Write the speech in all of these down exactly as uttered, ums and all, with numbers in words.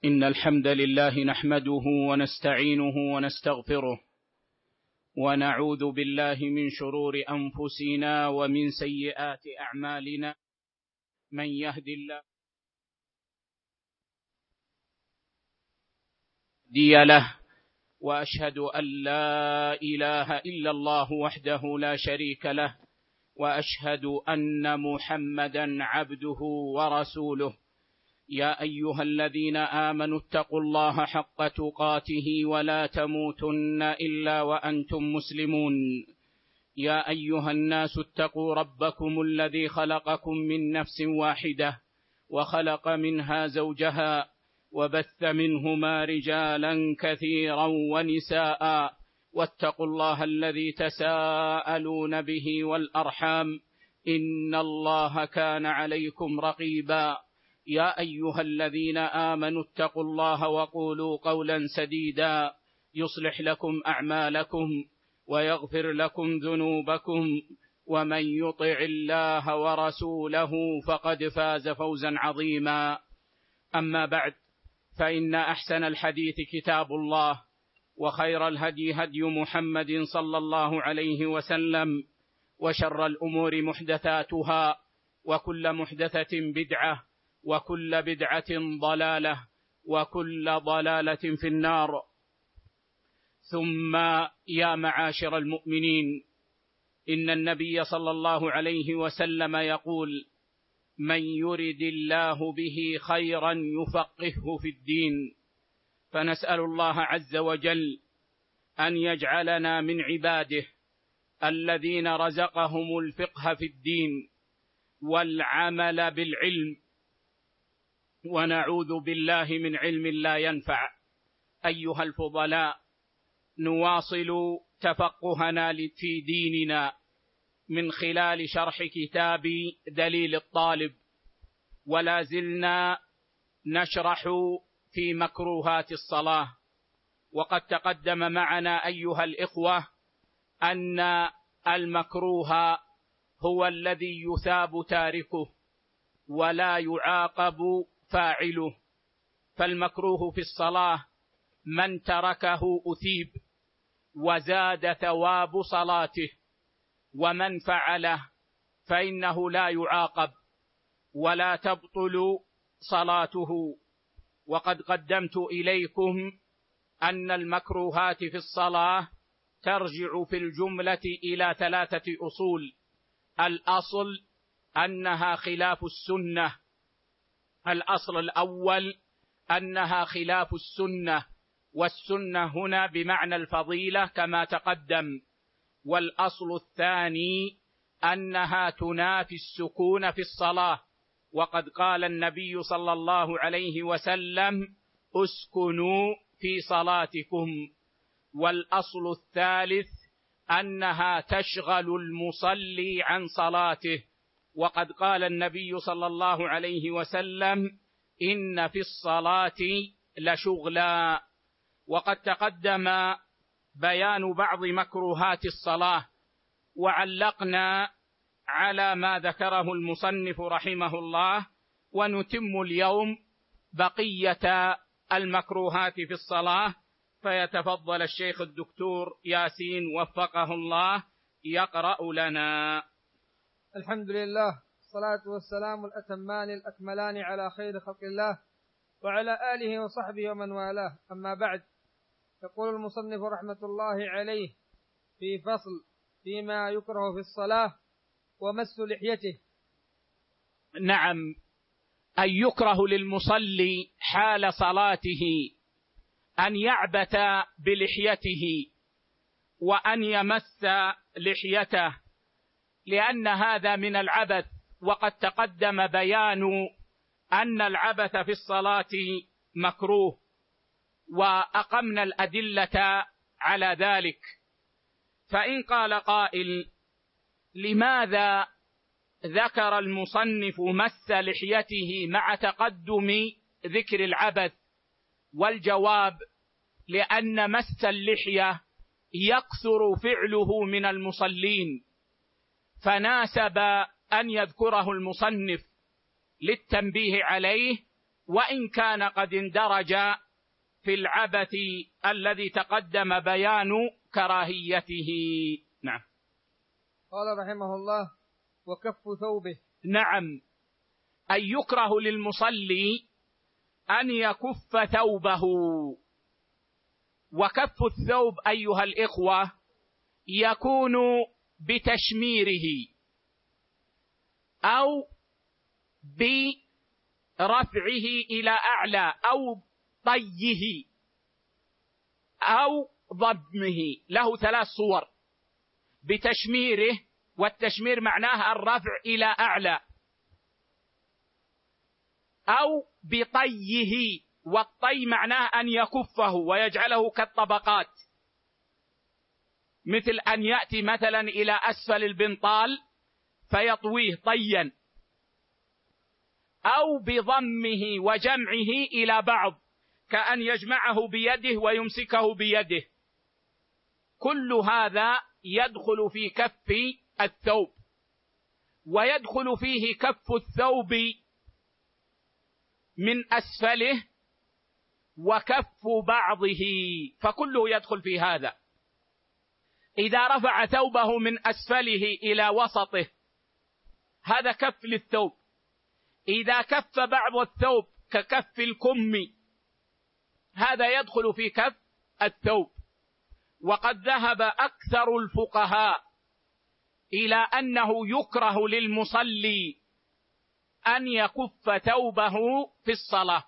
إن الحمد لله نحمده ونستعينه ونستغفره ونعوذ بالله من شرور أنفسنا ومن سيئات أعمالنا. من يهد الله هادي له، وأشهد أن لا إله إلا الله وحده لا شريك له، وأشهد أن محمدا عبده ورسوله. يا أيها الذين آمنوا اتقوا الله حق تقاته ولا تموتن إلا وأنتم مسلمون. يا أيها الناس اتقوا ربكم الذي خلقكم من نفس واحدة وخلق منها زوجها وبث منهما رجالا كثيرا ونساء، واتقوا الله الذي تساءلون به والأرحام، إن الله كان عليكم رقيبا. يا أيها الذين آمنوا اتقوا الله وقولوا قولا سديدا يصلح لكم أعمالكم ويغفر لكم ذنوبكم، ومن يطع الله ورسوله فقد فاز فوزا عظيما. أما بعد، فإن أحسن الحديث كتاب الله، وخير الهدي هدي محمد صلى الله عليه وسلم، وشر الأمور محدثاتها، وكل محدثة بدعة، وكل بدعة ضلالة، وكل ضلالة في النار. ثم يا معاشر المؤمنين، إن النبي صلى الله عليه وسلم يقول: من يرد الله به خيرا يفقهه في الدين. فنسأل الله عز وجل أن يجعلنا من عباده الذين رزقهم الفقه في الدين والعمل بالعلم، ونعوذ بالله من علم لا ينفع. أيها الفضلاء، نواصل تفقهنا في ديننا من خلال شرح كتاب دليل الطالب، ولا زلنا نشرح في مكروهات الصلاة. وقد تقدم معنا أيها الإخوة أن المكروه هو الذي يثاب تاركه ولا يعاقب فاعله. فالمكروه في الصلاة من تركه أثيب وزاد ثواب صلاته، ومن فعله فإنه لا يعاقب ولا تبطل صلاته. وقد قدمت إليكم أن المكروهات في الصلاة ترجع في الجملة إلى ثلاثة أصول. الأصل أنها خلاف السنة. الأصل الأول أنها خلاف السنة، والسنة هنا بمعنى الفضيلة كما تقدم. والأصل الثاني أنها تنافي السكون في الصلاة، وقد قال النبي صلى الله عليه وسلم: اسكنوا في صلاتكم. والأصل الثالث أنها تشغل المصلي عن صلاته، وقد قال النبي صلى الله عليه وسلم: إن في الصلاة لشغلا. وقد تقدم بيان بعض مكروهات الصلاة، وعلقنا على ما ذكره المصنف رحمه الله، ونتم اليوم بقية المكروهات في الصلاة. فيتفضل الشيخ الدكتور ياسين وفقه الله يقرأ لنا. الحمد لله، الصلاة والسلام الأتمان الأكملان على خير خلق الله وعلى آله وصحبه ومن والاه. أما بعد، يقول المصنف رحمة الله عليه في فصل فيما يكره في الصلاة: ومس لحيته. نعم، أن يكره للمصلي حال صلاته أن يعبث بلحيته وأن يمس لحيته، لأن هذا من العبث. وقد تقدم بيان أن العبث في الصلاة مكروه، وأقمنا الأدلة على ذلك. فإن قال قائل: لماذا ذكر المصنف مس لحيته مع تقدم ذكر العبث؟ والجواب: لأن مس اللحية يكثر فعله من المصلين، فناسب أن يذكره المصنف للتنبيه عليه وإن كان قد اندرج في العبث الذي تقدم بيان كراهيته. نعم. قال رحمه الله: وكف ثوبه. نعم، أي يكره للمصلي أن يكف ثوبه. وكف الثوب أيها الإخوة يكون بتشميره أو برفعه إلى أعلى أو طيه أو ضمه، له ثلاث صور: بتشميره، والتشمير معناه الرفع إلى أعلى، أو بطيه، والطي معناه أن يكفه ويجعله كالطبقات، مثل أن يأتي مثلا إلى أسفل البنطال فيطويه طيا، أو بضمه وجمعه إلى بعض كأن يجمعه بيده ويمسكه بيده. كل هذا يدخل في كف الثوب، ويدخل فيه كف الثوب من أسفله وكف بعضه، فكله يدخل في هذا. إذا رفع ثوبه من أسفله إلى وسطه هذا كف للثوب. إذا كف بعض الثوب ككف الكم هذا يدخل في كف الثوب. وقد ذهب أكثر الفقهاء إلى أنه يكره للمصلي أن يكف ثوبه في الصلاة،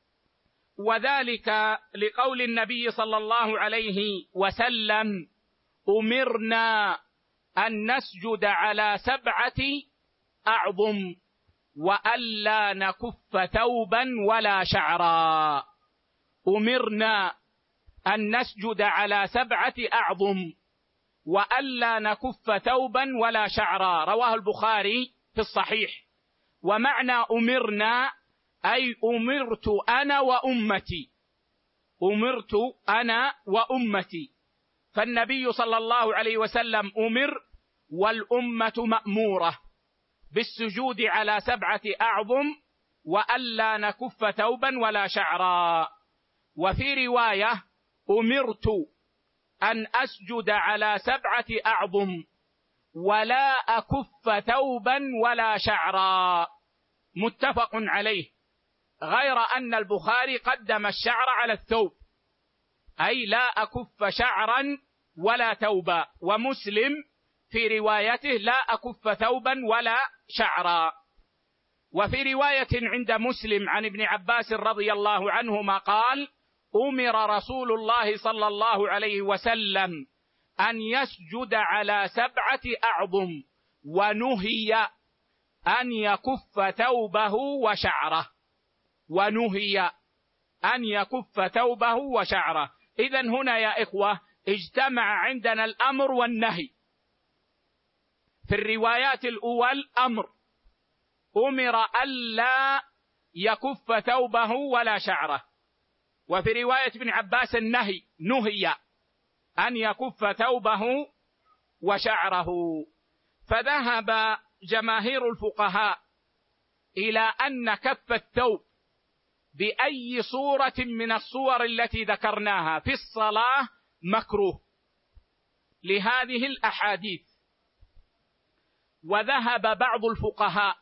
وذلك لقول النبي صلى الله عليه وسلم: أمرنا أن نسجد على سبعة أعظم وألا نكف ثوبا ولا شعرا. أمرنا أن نسجد على سبعة أعظم وألا نكف ثوبا ولا شعرا، رواه البخاري في الصحيح. ومعنى أمرنا أي أمرت أنا وأمتي، أمرت أنا وأمتي، فالنبي صلى الله عليه وسلم أمر والأمة مأمورة بالسجود على سبعة أعظم وألا نكف ثوبا ولا شعرا. وفي رواية: أمرت أن أسجد على سبعة أعظم ولا أكف ثوبا ولا شعرا، متفق عليه، غير أن البخاري قدم الشعر على الثوب، أي لا أكف شعرا ولا ثوبا، ومسلم في روايته لا أكف ثوبا ولا شعرا. وفي رواية عند مسلم عن ابن عباس رضي الله عنهما قال: أمر رسول الله صلى الله عليه وسلم أن يسجد على سبعة أعظم ونهي أن يكف ثوبه وشعره، ونهي أن يكف ثوبه وشعره. إذن هنا يا إخوة اجتمع عندنا الأمر والنهي. في الروايات الأول أمر، أمر ألا يكف ثوبه ولا شعره. وفي رواية ابن عباس النهي، نهي أن يكف ثوبه وشعره. فذهب جماهير الفقهاء إلى أن كف الثوب بأي صورة من الصور التي ذكرناها في الصلاة مكروه لهذه الأحاديث. وذهب بعض الفقهاء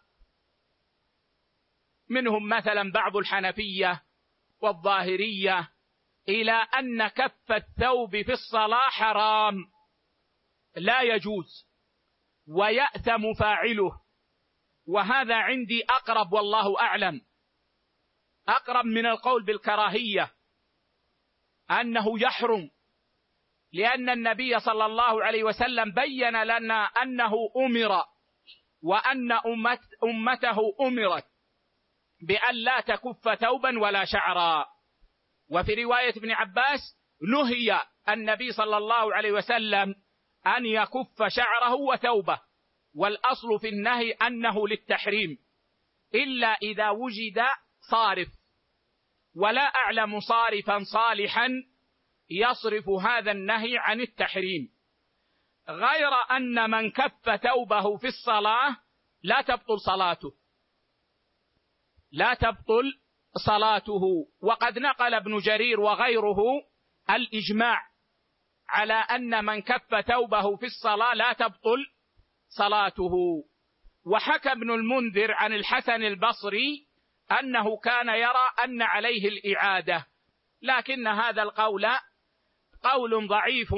منهم مثلا بعض الحنفية والظاهرية إلى أن كف الثوب في الصلاة حرام لا يجوز ويأثم فاعله، وهذا عندي أقرب والله أعلم، أقرب من القول بالكراهية، أنه يحرم، لأن النبي صلى الله عليه وسلم بين لنا أنه أمر وأن أمت أمته أمرت بأن لا تكف ثوبا ولا شعرا. وفي رواية ابن عباس نهي النبي صلى الله عليه وسلم أن يكف شعره وثوبه، والأصل في النهي أنه للتحريم إلا إذا وجد صارف، ولا أعلم صارفا صالحا يصرف هذا النهي عن التحريم، غير أن من كف ثوبه في الصلاة لا تبطل صلاته، لا تبطل صلاته. وقد نقل ابن جرير وغيره الإجماع على أن من كف ثوبه في الصلاة لا تبطل صلاته. وحكى ابن المنذر عن الحسن البصري أنه كان يرى أن عليه الإعادة، لكن هذا القول قول ضعيف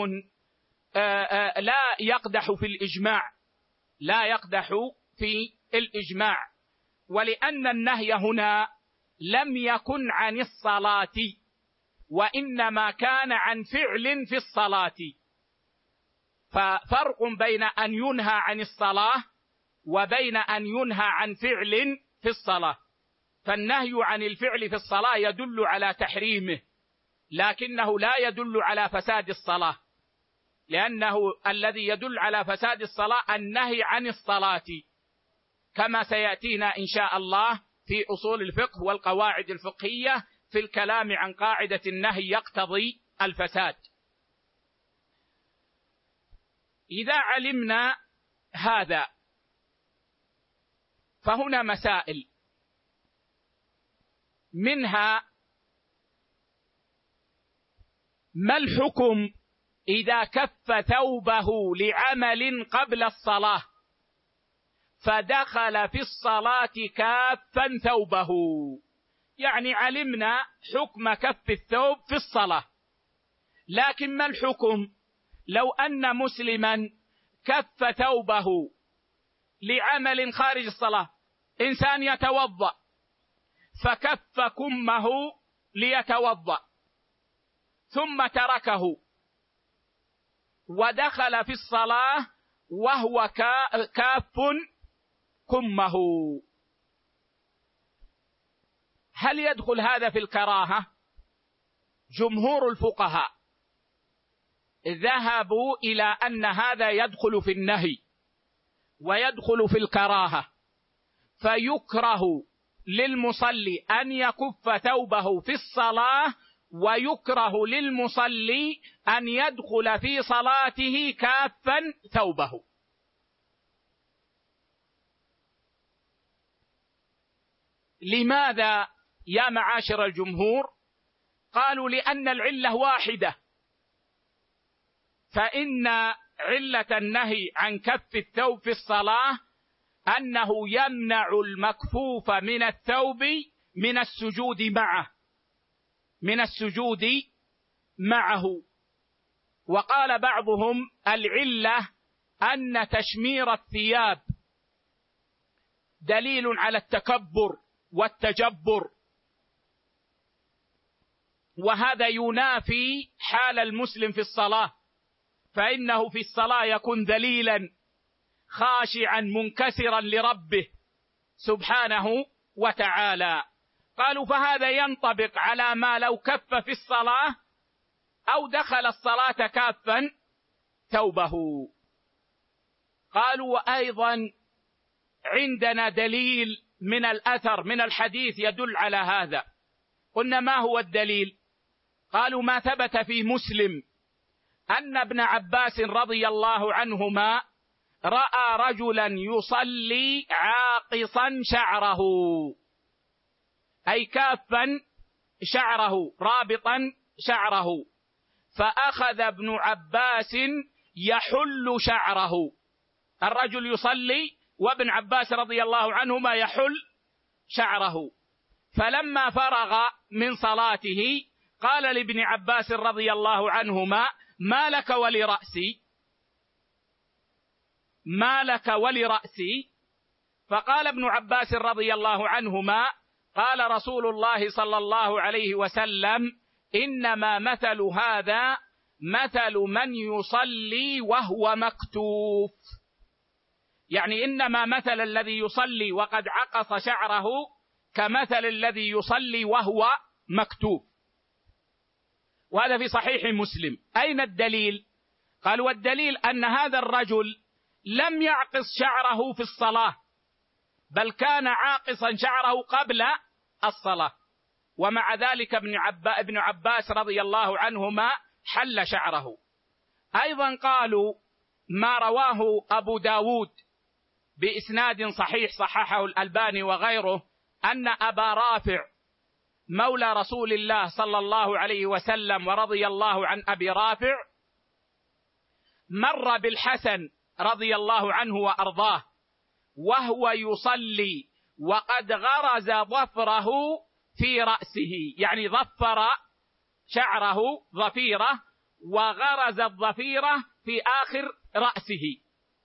لا يقدح في الإجماع، لا يقدح في الإجماع. ولأن النهي هنا لم يكن عن الصلاة، وإنما كان عن فعل في الصلاة، ففرق بين أن ينهى عن الصلاة وبين أن ينهى عن فعل في الصلاة. فالنهي عن الفعل في الصلاة يدل على تحريمه، لكنه لا يدل على فساد الصلاة، لأنه الذي يدل على فساد الصلاة النهي عن الصلاة، كما سيأتينا إن شاء الله في أصول الفقه والقواعد الفقهية في الكلام عن قاعدة النهي يقتضي الفساد. إذا علمنا هذا فهنا مسائل، منها ما الحكم إذا كف ثوبه لعمل قبل الصلاة فدخل في الصلاة كافا ثوبه؟ يعني علمنا حكم كف الثوب في الصلاة، لكن ما الحكم لو أن مسلما كف ثوبه لعمل خارج الصلاة؟ إنسان يتوضأ فكف كمه ليتوضأ ثم تركه ودخل في الصلاة وهو كاف كمه، هل يدخل هذا في الكراهة؟ جمهور الفقهاء ذهبوا إلى أن هذا يدخل في النهي ويدخل في الكراهة، فيكره للمصلي أن يكف ثوبه في الصلاة، ويكره للمصلي أن يدخل في صلاته كافا ثوبه. لماذا يا معاشر الجمهور؟ قالوا لأن العلة واحدة، فإن علة النهي عن كف الثوب في الصلاة أنه يمنع المكفوف من الثوب من السجود معه من السجود معه. وقال بعضهم العلة أن تشمير الثياب دليل على التكبر والتجبر، وهذا ينافي حال المسلم في الصلاة، فإنه في الصلاة يكون ذليلا خاشعا منكسرا لربه سبحانه وتعالى. قالوا فهذا ينطبق على ما لو كف في الصلاة أو دخل الصلاة كافا ثوبه. قالوا وأيضا عندنا دليل من الأثر من الحديث يدل على هذا. قلنا ما هو الدليل؟ قالوا ما ثبت في مسلم أن ابن عباس رضي الله عنهما رأى رجلا يصلي عاقصا شعره، أي كافا شعره رابطا شعره، فأخذ ابن عباس يحل شعره. الرجل يصلي وابن عباس رضي الله عنهما يحل شعره، فلما فرغ من صلاته قال لابن عباس رضي الله عنهما ما لك ولرأسي ما لك ولرأسي فقال ابن عباس رضي الله عنهما قال رسول الله صلى الله عليه وسلم إنما مثل هذا مثل من يصلي وهو مكتوف، يعني إنما مثل الذي يصلي وقد عقص شعره كمثل الذي يصلي وهو مكتوف. وهذا في صحيح مسلم. أين الدليل؟ قالوا والدليل أن هذا الرجل لم يعقص شعره في الصلاة، بل كان عاقصا شعره قبل الصلاة، ومع ذلك ابن, عبا ابن عباس رضي الله عنهما حل شعره. أيضا قالوا ما رواه أبو داود بإسناد صحيح صححه الألباني وغيره أن أبا رافع مولى رسول الله صلى الله عليه وسلم ورضي الله عن أبي رافع، مر بالحسن رضي الله عنه وأرضاه وهو يصلي وقد غرز ظفره في رأسه، يعني ظفر شعره ظفيرة وغرز الظفيرة في آخر رأسه،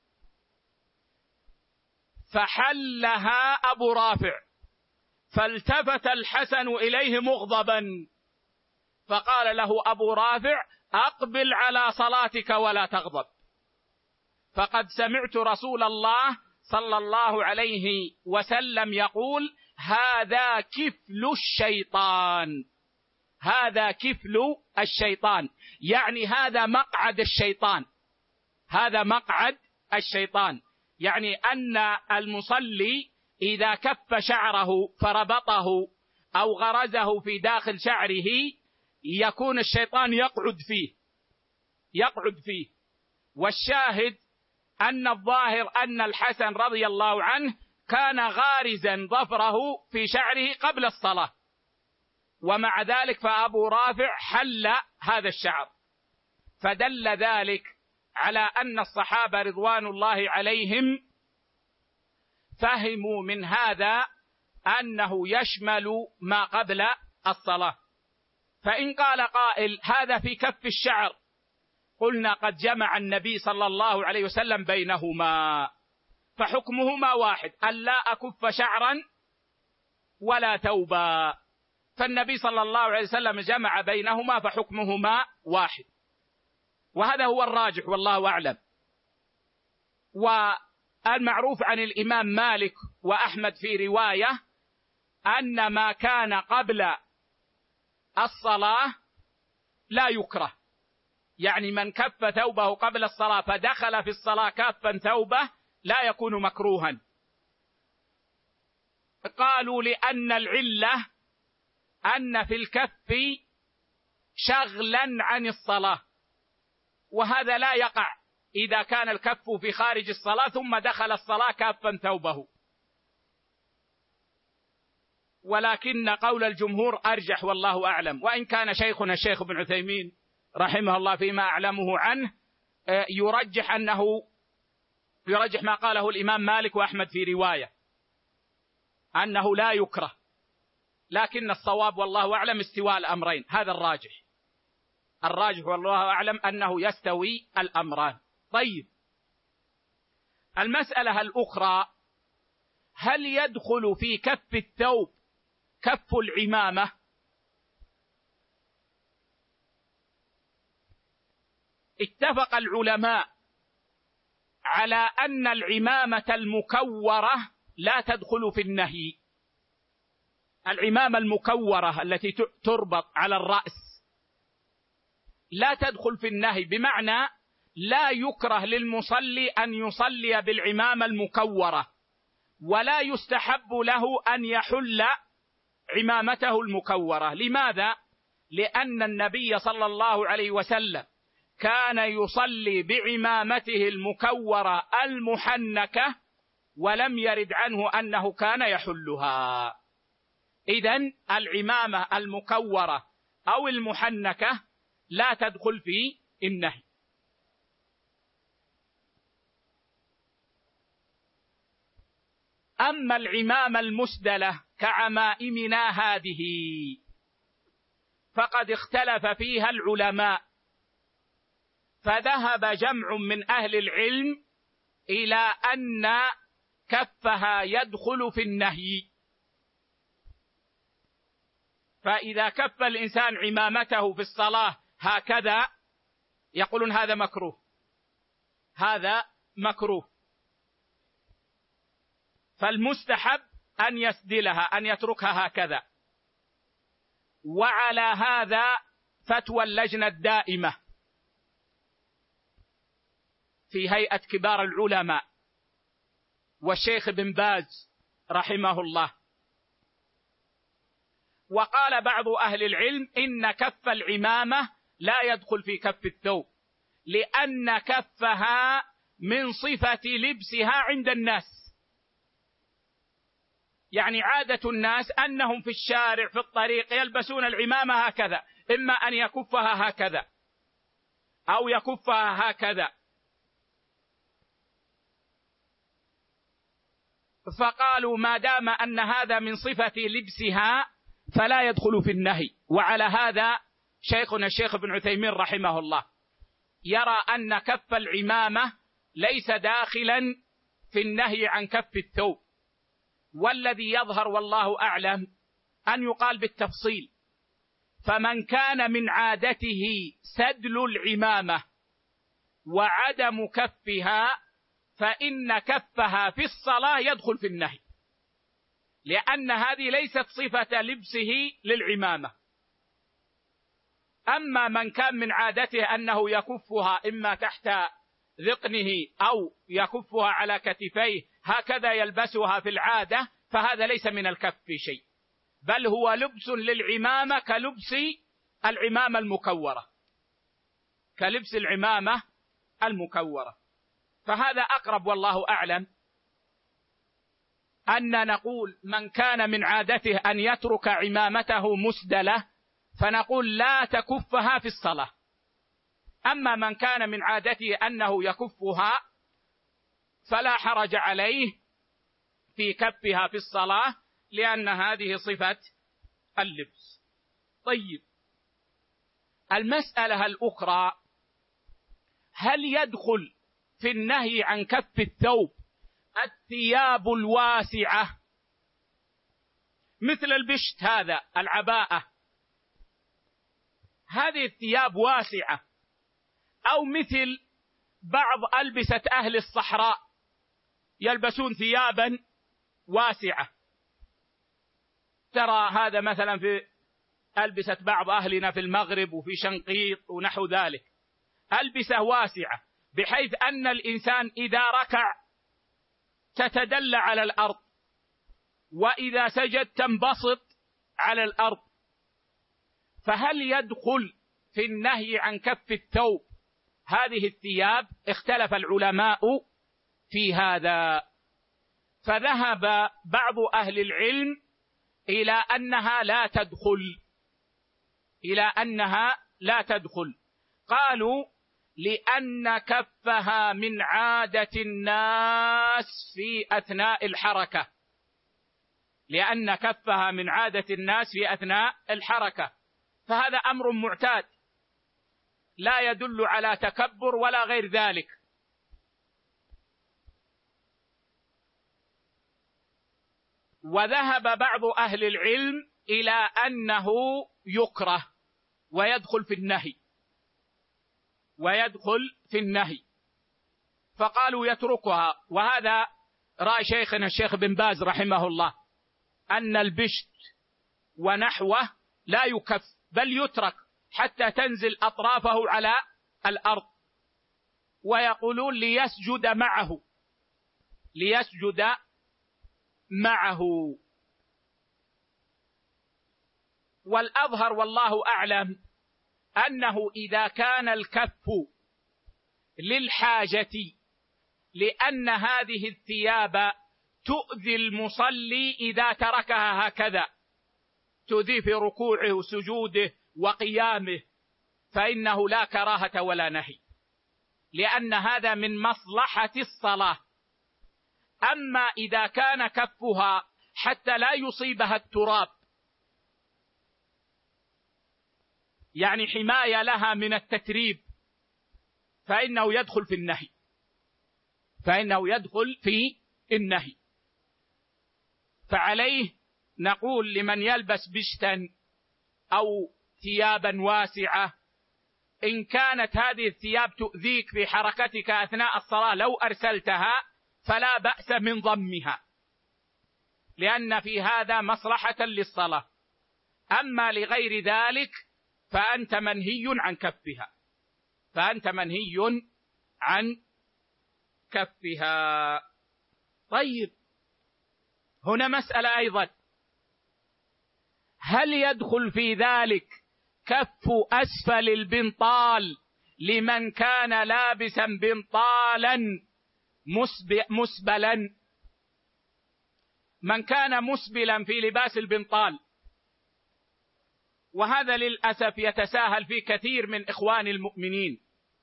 فحلها أبو رافع، فالتفت الحسن إليه مغضبا فقال له أبو رافع: أقبل على صلاتك ولا تغضب، فقد سمعت رسول الله صلى الله عليه وسلم يقول: هذا كفل الشيطان، هذا كفل الشيطان، يعني هذا مقعد الشيطان، هذا مقعد الشيطان، يعني أن المصلي إذا كف شعره فربطه أو غرزه في داخل شعره يكون الشيطان يقعد فيه يقعد فيه والشاهد أن الظاهر أن الحسن رضي الله عنه كان غارزا ظفره في شعره قبل الصلاة، ومع ذلك فأبو رافع حل هذا الشعر، فدل ذلك على أن الصحابة رضوان الله عليهم فهموا من هذا أنه يشمل ما قبل الصلاة. فإن قال قائل: هذا في كف الشعر، قلنا: قد جمع النبي صلى الله عليه وسلم بينهما، فحكمهما واحد، ألا أكف شعرا ولا ثوبا، فالنبي صلى الله عليه وسلم جمع بينهما فحكمهما واحد، وهذا هو الراجح والله أعلم. والمعروف عن الإمام مالك وأحمد في رواية أن ما كان قبل الصلاة لا يكره، يعني من كف ثوبه قبل الصلاة فدخل في الصلاة كافا ثوبه لا يكون مكروها. قالوا: لأن العلة أن في الكف شغلا عن الصلاة، وهذا لا يقع إذا كان الكف في خارج الصلاة ثم دخل الصلاة كافا ثوبه، ولكن قول الجمهور أرجح والله أعلم، وإن كان شيخنا الشيخ ابن عثيمين رحمه الله فيما أعلمه عنه يرجح أنه يرجح ما قاله الإمام مالك وأحمد في رواية أنه لا يكره، لكن الصواب والله أعلم استواء الأمرين، هذا الراجح الراجح والله أعلم أنه يستوي الأمران. طيب، المسألة الأخرى: هل يدخل في كف الثوب كف العمامة؟ اتفق العلماء على أن العمامة المكورة لا تدخل في النهي، العمامة المكورة التي تربط على الرأس لا تدخل في النهي، بمعنى لا يكره للمصلي أن يصلي بالعمامة المكورة، ولا يستحب له أن يحل عمامته المكورة. لماذا؟ لأن النبي صلى الله عليه وسلم كان يصلي بعمامته المكورة المحنكة ولم يرد عنه أنه كان يحلها. إذن العمامة المكورة أو المحنكة لا تدخل في النهي. أما العمامة المسدلة كعمائمنا هذه فقد اختلف فيها العلماء، فذهب جمع من أهل العلم إلى أن كفها يدخل في النهي، فإذا كف الإنسان عمامته في الصلاة هكذا يقولون هذا مكروه، هذا مكروه، فالمستحب أن يسدلها، أن يتركها هكذا. وعلى هذا فتوى اللجنة الدائمة في هيئة كبار العلماء والشيخ بن باز رحمه الله. وقال بعض أهل العلم إن كف العمامة لا يدخل في كف الثوب، لأن كفها من صفة لبسها عند الناس، يعني عادة الناس أنهم في الشارع في الطريق يلبسون العمامة هكذا، إما أن يكفها هكذا أو يكفها هكذا. فقالوا ما دام أن هذا من صفة لبسها فلا يدخل في النهي. وعلى هذا شيخنا الشيخ ابن عثيمين رحمه الله يرى أن كف العمامة ليس داخلا في النهي عن كف الثوب، والذي يظهر والله أعلم أن يقال بالتفصيل. فمن كان من عادته سدل العمامة وعدم كفها فإن كفها في الصلاة يدخل في النهي، لأن هذه ليست صفة لبسه للعمامة. أما من كان من عادته أنه يكفها إما تحت ذقنه أو يكفها على كتفيه هكذا يلبسها في العادة، فهذا ليس من الكف شيء، بل هو لبس للعمامة كلبس العمامة المكورة، كلبس العمامة المكورة. فهذا أقرب والله أعلم أن نقول من كان من عادته أن يترك عمامته مسدلة فنقول لا تكفها في الصلاة. أما من كان من عادته أنه يكفها فلا حرج عليه في كفها في الصلاة، لأن هذه صفة اللبس. طيب، المسألة الأخرى، هل يدخل في النهي عن كف الثوب الثياب الواسعة مثل البشت هذا، العباءة، هذه الثياب واسعة، أو مثل بعض ألبسة أهل الصحراء يلبسون ثيابا واسعة؟ ترى هذا مثلا في ألبسة بعض أهلنا في المغرب وفي شنقيط ونحو ذلك، ألبسة واسعة بحيث أن الإنسان إذا ركع تتدلى على الأرض، وإذا سجد تنبسط على الأرض. فهل يدخل في النهي عن كف الثوب هذه الثياب؟ اختلف العلماء في هذا، فذهب بعض أهل العلم إلى أنها لا تدخل، إلى أنها لا تدخل. قالوا لأن كفها من عادة الناس في أثناء الحركة، لأن كفها من عادة الناس في أثناء الحركة، فهذا أمر معتاد لا يدل على تكبر ولا غير ذلك. وذهب بعض أهل العلم إلى أنه يكره ويدخل في النهي، ويدخل في النهي، فقالوا يتركها. وهذا رأي شيخنا الشيخ بن باز رحمه الله، أن البشت ونحوه لا يكف بل يترك حتى تنزل أطرافه على الأرض، ويقولون ليسجد معه، ليسجد معه. والأظهر والله أعلم أنه إذا كان الكف للحاجة، لأن هذه الثياب تؤذي المصلي إذا تركها هكذا، تؤذي في ركوعه وسجوده وقيامه، فإنه لا كراهة ولا نهي، لأن هذا من مصلحة الصلاة. أما إذا كان كفها حتى لا يصيبها التراب، يعني حماية لها من التتريب، فإنه يدخل في النهي، فإنه يدخل في النهي. فعليه نقول لمن يلبس بشتا أو ثيابا واسعة، إن كانت هذه الثياب تؤذيك في حركتك أثناء الصلاة لو أرسلتها فلا بأس من ضمها، لأن في هذا مصلحة للصلاة. أما لغير ذلك فأنت منهي عن كفها، فأنت منهي عن كفها. طيب، هنا مسألة أيضا، هل يدخل في ذلك كف أسفل البنطال لمن كان لابسا بنطالا مسبلا؟ من كان مسبلا في لباس البنطال، وهذا للأسف يتساهل في كثير من إخوان المؤمنين،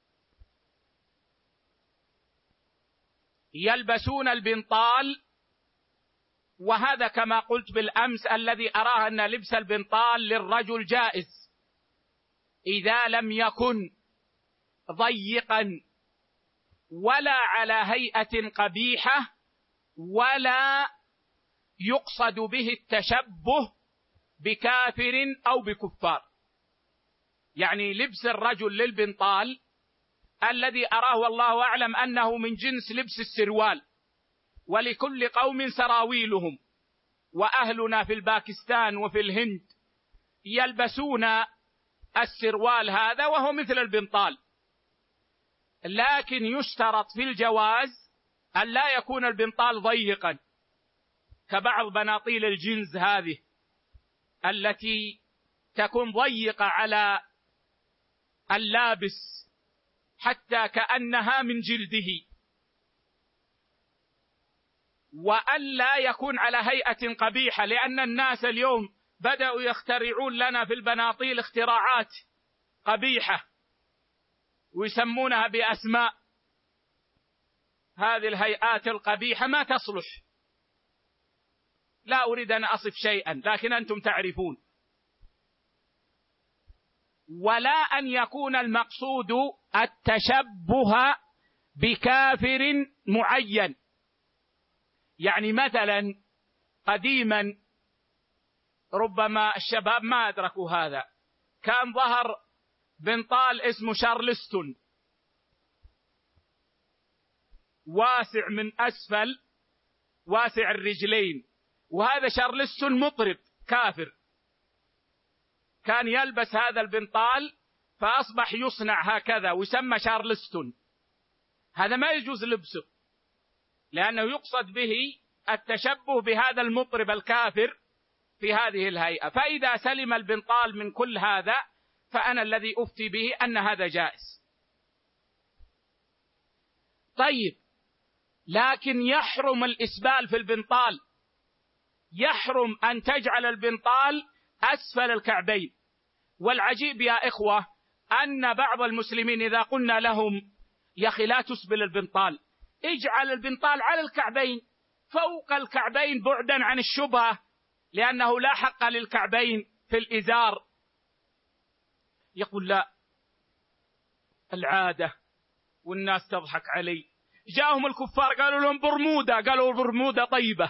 يلبسون البنطال، وهذا كما قلت بالأمس الذي أراه أن لبس البنطال للرجل جائز إذا لم يكن ضيقا ولا على هيئة قبيحة ولا يقصد به التشبه بكافر أو بكفار. يعني لبس الرجل للبنطال الذي أراه والله أعلم أنه من جنس لبس السروال، ولكل قوم سراويلهم، وأهلنا في الباكستان وفي الهند يلبسون السروال هذا وهو مثل البنطال، لكن يشترط في الجواز أن لا يكون البنطال ضيقا كبعض بناطيل الجنز هذه التي تكون ضيقة على اللابس حتى كأنها من جلده، وألا يكون على هيئة قبيحة، لأن الناس اليوم بدأوا يخترعون لنا في البناطيل اختراعات قبيحة ويسمونها بأسماء. هذه الهيئات القبيحة ما تصلح، لا أريد أن أصف شيئا لكن أنتم تعرفون. ولا أن يكون المقصود التشبه بكافر معين. يعني مثلا قديما ربما الشباب ما أدركوا هذا، كان ظهر بنطال اسمه شارلستون، واسع من أسفل، واسع الرجلين، وهذا شارلستون مطرب كافر كان يلبس هذا البنطال فأصبح يصنع هكذا ويسمى شارلستون. هذا ما يجوز لبسه لأنه يقصد به التشبه بهذا المطرب الكافر في هذه الهيئة. فإذا سلم البنطال من كل هذا فأنا الذي أفتي به أن هذا جائز. طيب، لكن يحرم الإسبال في البنطال، يحرم أن تجعل البنطال أسفل الكعبين. والعجيب يا إخوة أن بعض المسلمين إذا قلنا لهم يا أخي لا تسبل البنطال، اجعل البنطال على الكعبين فوق الكعبين بعدا عن الشبهة، لأنه لا حق للكعبين في الإزار، يقول لا العادة والناس تضحك علي. جاءهم الكفار قالوا لهم برمودا، قالوا برمودا طيبة.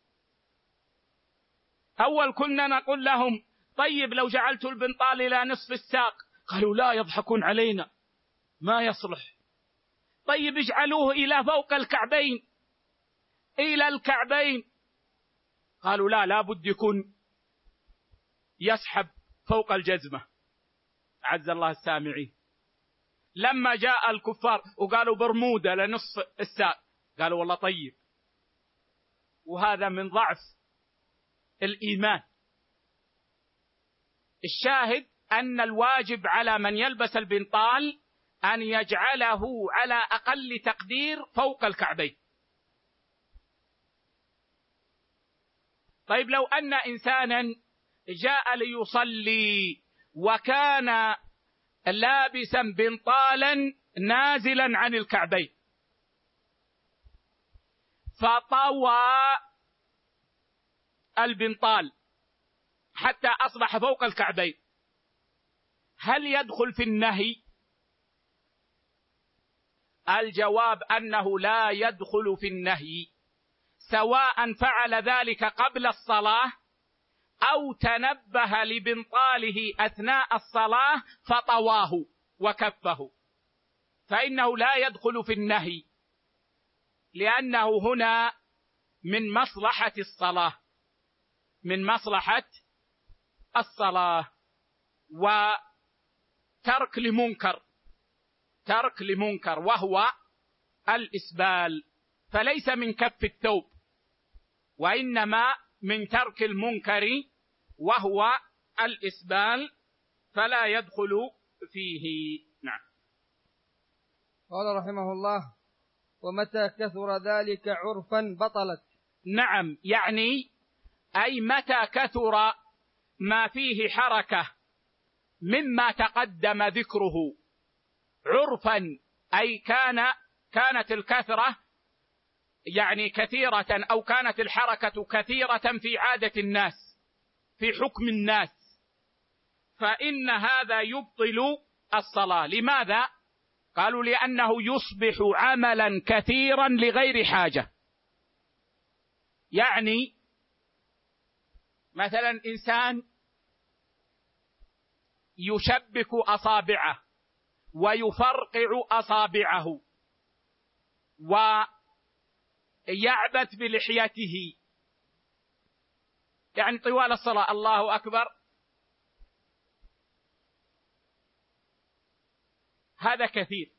أول كنا نقول لهم طيب لو جعلت البنطال إلى نصف الساق، قالوا لا يضحكون علينا ما يصلح. طيب اجعلوه إلى فوق الكعبين، إلى الكعبين، قالوا لا لابد يكون يسحب فوق الجزمة. عز الله السامعين. لما جاء الكفار وقالوا برمودا لنصف الساق، قالوا والله طيب. وهذا من ضعف الإيمان. الشاهد أن الواجب على من يلبس البنطال أن يجعله على أقل تقدير فوق الكعبين. طيب لو أن إنسانا جاء ليصلي وكان لابسا بنطالا نازلا عن الكعبين فطوى البنطال حتى أصبح فوق الكعبين، هل يدخل في النهي؟ الجواب أنه لا يدخل في النهي، سواء فعل ذلك قبل الصلاة أو تنبه لبنطاله أثناء الصلاة فطواه وكفه، فإنه لا يدخل في النهي، لأنه هنا من مصلحة الصلاة، من مصلحة الصلاة، وترك لمنكر، ترك لمنكر وهو الإسبال، فليس من كف الثوب وإنما من ترك المنكر وهو الإسبال، فلا يدخل فيه. نعم. قال رحمه الله: ومتى كثر ذلك عرفا بطلت، نعم، يعني أي متى كثر ما فيه حركة مما تقدم ذكره عرفا، أي كان كانت الكثرة يعني كثيرة، أو كانت الحركة كثيرة في عادة الناس، في حكم الناس، فإن هذا يبطل الصلاة. لماذا؟ قالوا لأنه يصبح عملا كثيرا لغير حاجة. يعني مثلا إنسان يشبك أصابعه ويفرقع أصابعه ويعبث بلحيته، يعني طوال الصلاة الله أكبر، هذا كثير.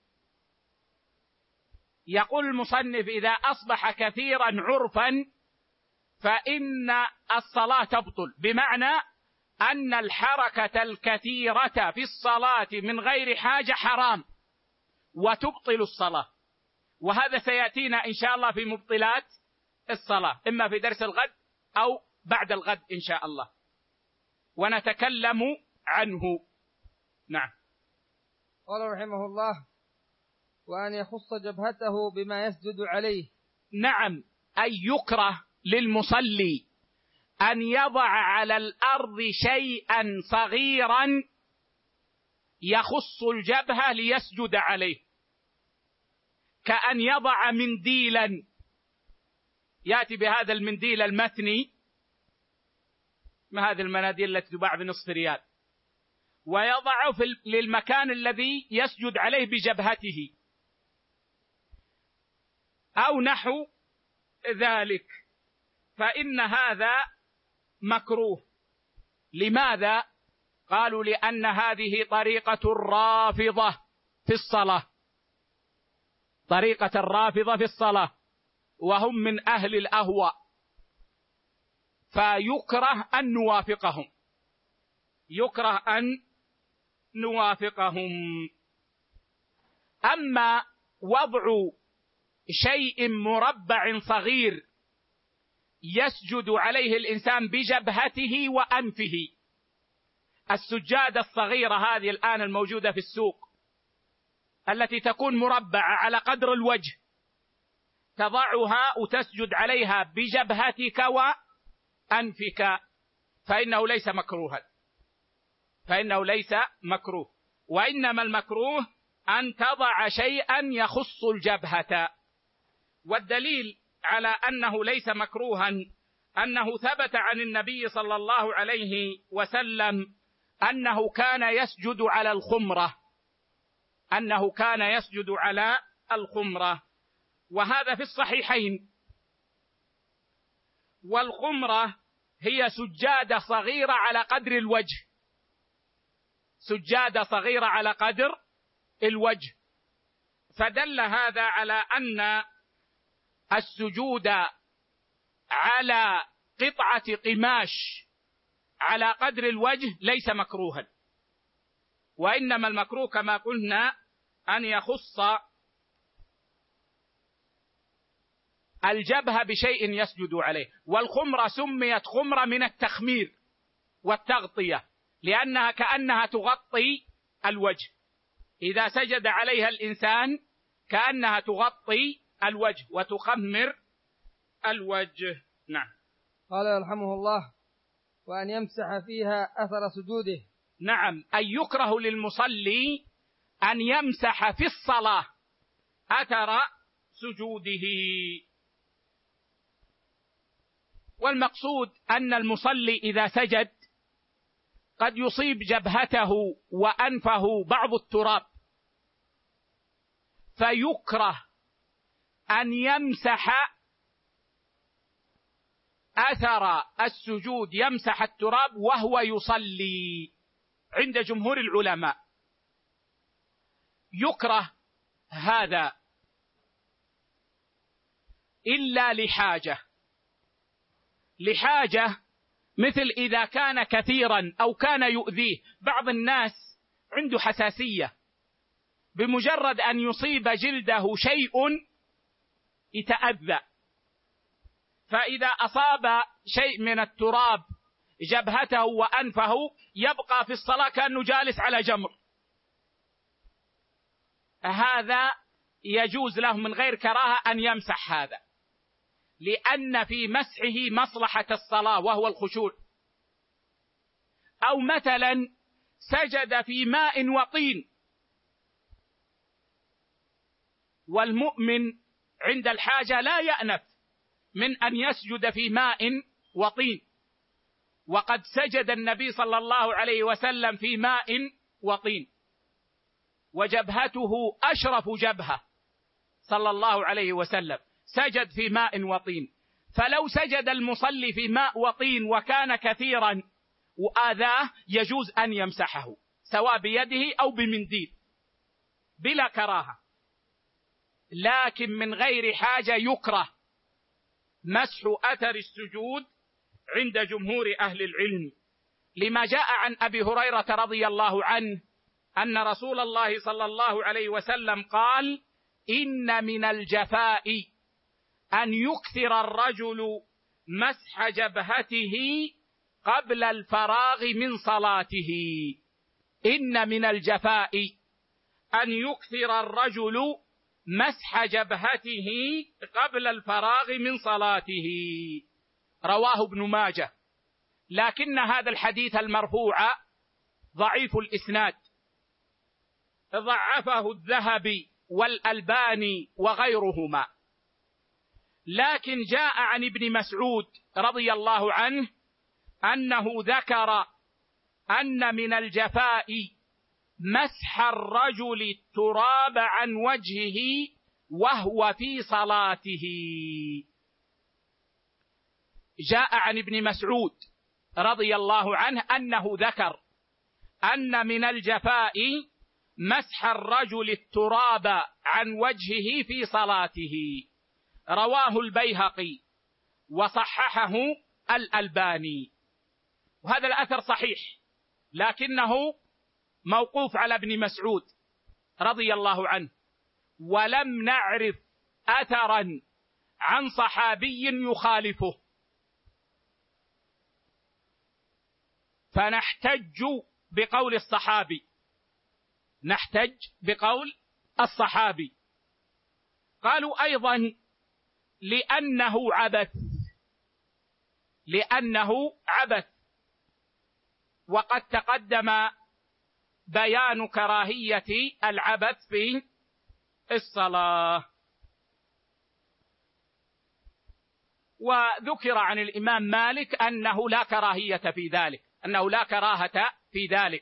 يقول المصنف إذا أصبح كثيرا عرفا فإن الصلاة تبطل، بمعنى أن الحركة الكثيرة في الصلاة من غير حاجة حرام وتبطل الصلاة. وهذا سيأتينا إن شاء الله في مبطلات الصلاة، إما في درس الغد أو بعد الغد إن شاء الله، ونتكلم عنه. نعم. قال رحمه الله: وأن يخص جبهته بما يسجد عليه. نعم، أي يكره للمصلي أن يضع على الأرض شيئا صغيرا يخص الجبهة ليسجد عليه، كأن يضع منديلا، يأتي بهذا المنديل المثني، ما هذه المناديل التي تباع بنصف ريال، ويضعه في للمكان الذي يسجد عليه بجبهته أو نحو ذلك، فإن هذا مكروه. لماذا؟ قالوا لأن هذه طريقة الرافضة في الصلاة، طريقة الرافضة في الصلاة، وهم من أهل الأهواء، فيكره أن نوافقهم، يكره أن نوافقهم. أما وضع شيء مربع صغير يسجد عليه الإنسان بجبهته وأنفه، السجادة الصغيرة هذه الآن الموجودة في السوق التي تكون مربعة على قدر الوجه، تضعها وتسجد عليها بجبهتك وأنفك، فإنه ليس مكروها، فإنه ليس مكروه، وإنما المكروه أن تضع شيئا يخص الجبهة. والدليل على أنه ليس مكروها أنه ثبت عن النبي صلى الله عليه وسلم أنه كان يسجد على الخمرة، أنه كان يسجد على الخمرة، وهذا في الصحيحين. والخمرة هي سجادة صغيرة على قدر الوجه، سجادة صغيرة على قدر الوجه، فدل هذا على أن السجود على قطعة قماش على قدر الوجه ليس مكروها، وإنما المكروه كما قلنا أن يخص الجبهة بشيء يسجد عليه. والخمرة سميت خمرة من التخمير والتغطية، لأنها كأنها تغطي الوجه، إذا سجد عليها الإنسان كأنها تغطي الوجه وتخمر الوجه. نعم. قال رحمه الله: وأن يمسح فيها أثر سجوده. نعم، أي يكره للمصلي أن يمسح في الصلاة أثر سجوده. والمقصود أن المصلي إذا سجد قد يصيب جبهته وأنفه بعض التراب، فيكره أن يمسح أثر السجود، يمسح التراب وهو يصلي عند جمهور العلماء، يكره هذا إلا لحاجة، لحاجة مثل إذا كان كثيرا أو كان يؤذيه. بعض الناس عنده حساسية، بمجرد أن يصيب جلده شيء يتأذى، فإذا أصاب شيء من التراب جبهته وأنفه يبقى في الصلاة كأنه جالس على جمر، هذا يجوز له من غير كراهة أن يمسح هذا، لأن في مسحه مصلحة الصلاة وهو الخشوع. أو مثلا سجد في ماء وطين، والمؤمن عند الحاجة لا يأنف من أن يسجد في ماء وطين، وقد سجد النبي صلى الله عليه وسلم في ماء وطين، وجبهته أشرف جبهة صلى الله عليه وسلم، سجد في ماء وطين. فلو سجد المصلي في ماء وطين وكان كثيرا وآذاه يجوز أن يمسحه سواء بيده أو بمنديل بلا كراهة، لكن من غير حاجة يكره مسح أثر السجود عند جمهور أهل العلم، لما جاء عن أبي هريرة رضي الله عنه أن رسول الله صلى الله عليه وسلم قال: إن من الجفاء أن يكثر الرجل مسح جبهته قبل الفراغ من صلاته. إن من الجفاء أن يكثر الرجل مسح جبهته قبل الفراغ من صلاته، رواه ابن ماجه. لكن هذا الحديث المرفوع ضعيف الإسناد، ضعفه الذهبي والألباني وغيرهما. لكن جاء عن ابن مسعود رضي الله عنه أنه ذكر أن من الجفاء مسح الرجل التراب عن وجهه وهو في صلاته. جاء عن ابن مسعود رضي الله عنه أنه ذكر أن من الجفاء مسح الرجل التراب عن وجهه في صلاته، رواه البيهقي وصححه الألباني. وهذا الأثر صحيح لكنه موقوف على ابن مسعود رضي الله عنه، ولم نعرف أثرا عن صحابي يخالفه، فنحتج بقول الصحابي، نحتج بقول الصحابي. قالوا أيضا لأنه عبث، لأنه عبث، وقد تقدم بيان كراهية العبث في الصلاة. وذكر عن الإمام مالك أنه لا كراهية في ذلك، أنه لا كراهة في ذلك،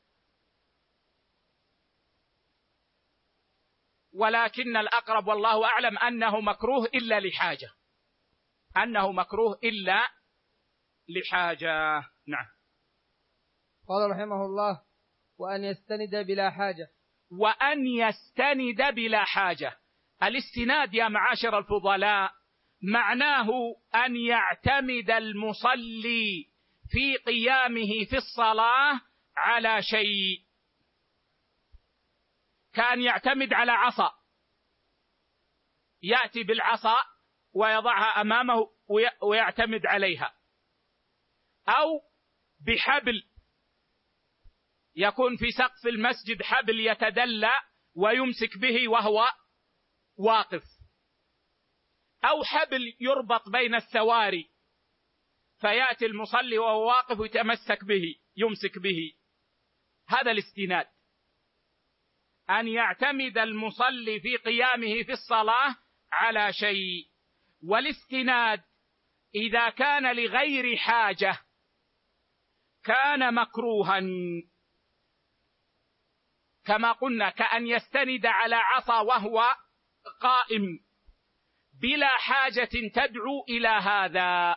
ولكن الأقرب والله أعلم أنه مكروه إلا لحاجة، أنه مكروه إلا لحاجة. نعم. قال رحمه الله: وأن يستند بلا حاجة. وأن يستند بلا حاجة. الاستناد يا معاشر الفضلاء معناه أن يعتمد المصلي في قيامه في الصلاة على شيء، كان يعتمد على عصا، يأتي بالعصا ويضعها أمامه ويعتمد عليها، أو بحبل يكون في سقف المسجد حبل يتدلى ويمسك به وهو واقف، أو حبل يربط بين السواري فيأتي المصلي وهو واقف ويتمسك به يمسك به. هذا الاستناد، أن يعتمد المصلي في قيامه في الصلاة على شيء. والاستناد إذا كان لغير حاجة كان مكروها، كما قلنا كأن يستند على عصا وهو قائم بلا حاجة تدعو إلى هذا،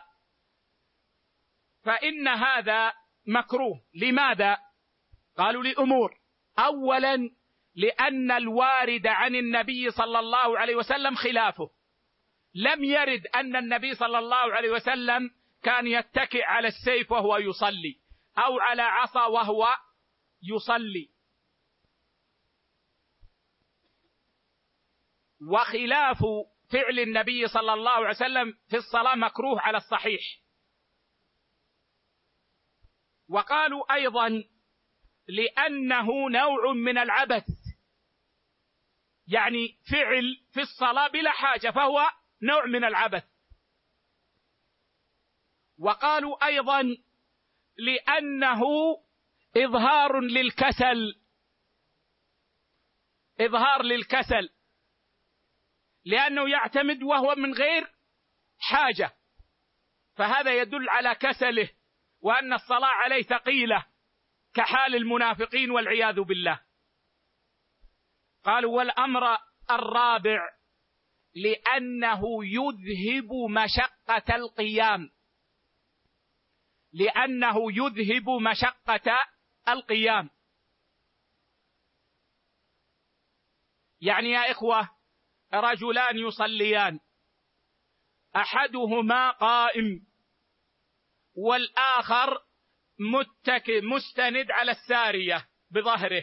فإن هذا مكروه. لماذا؟ قالوا لأمور: أولا لأن الوارد عن النبي صلى الله عليه وسلم خلافه، لم يرد أن النبي صلى الله عليه وسلم كان يتكئ على السيف وهو يصلي أو على عصا وهو يصلي. وخلاف فعل النبي صلى الله عليه وسلم في الصلاة مكروه على الصحيح. وقالوا أيضا لأنه نوع من العبث، يعني فعل في الصلاة بلا حاجة فهو نوع من العبث. وقالوا أيضا لأنه إظهار للكسل، إظهار للكسل، لأنه يعتمد وهو من غير حاجة، فهذا يدل على كسله وأن الصلاة عليه ثقيلة كحال المنافقين والعياذ بالله. قالوا والأمر الرابع لأنه يذهب مشقة القيام، لأنه يذهب مشقة القيام. يعني يا إخوة رجلان يصليان، أحدهما قائم والآخر متكئ مستند على السارية بظهره،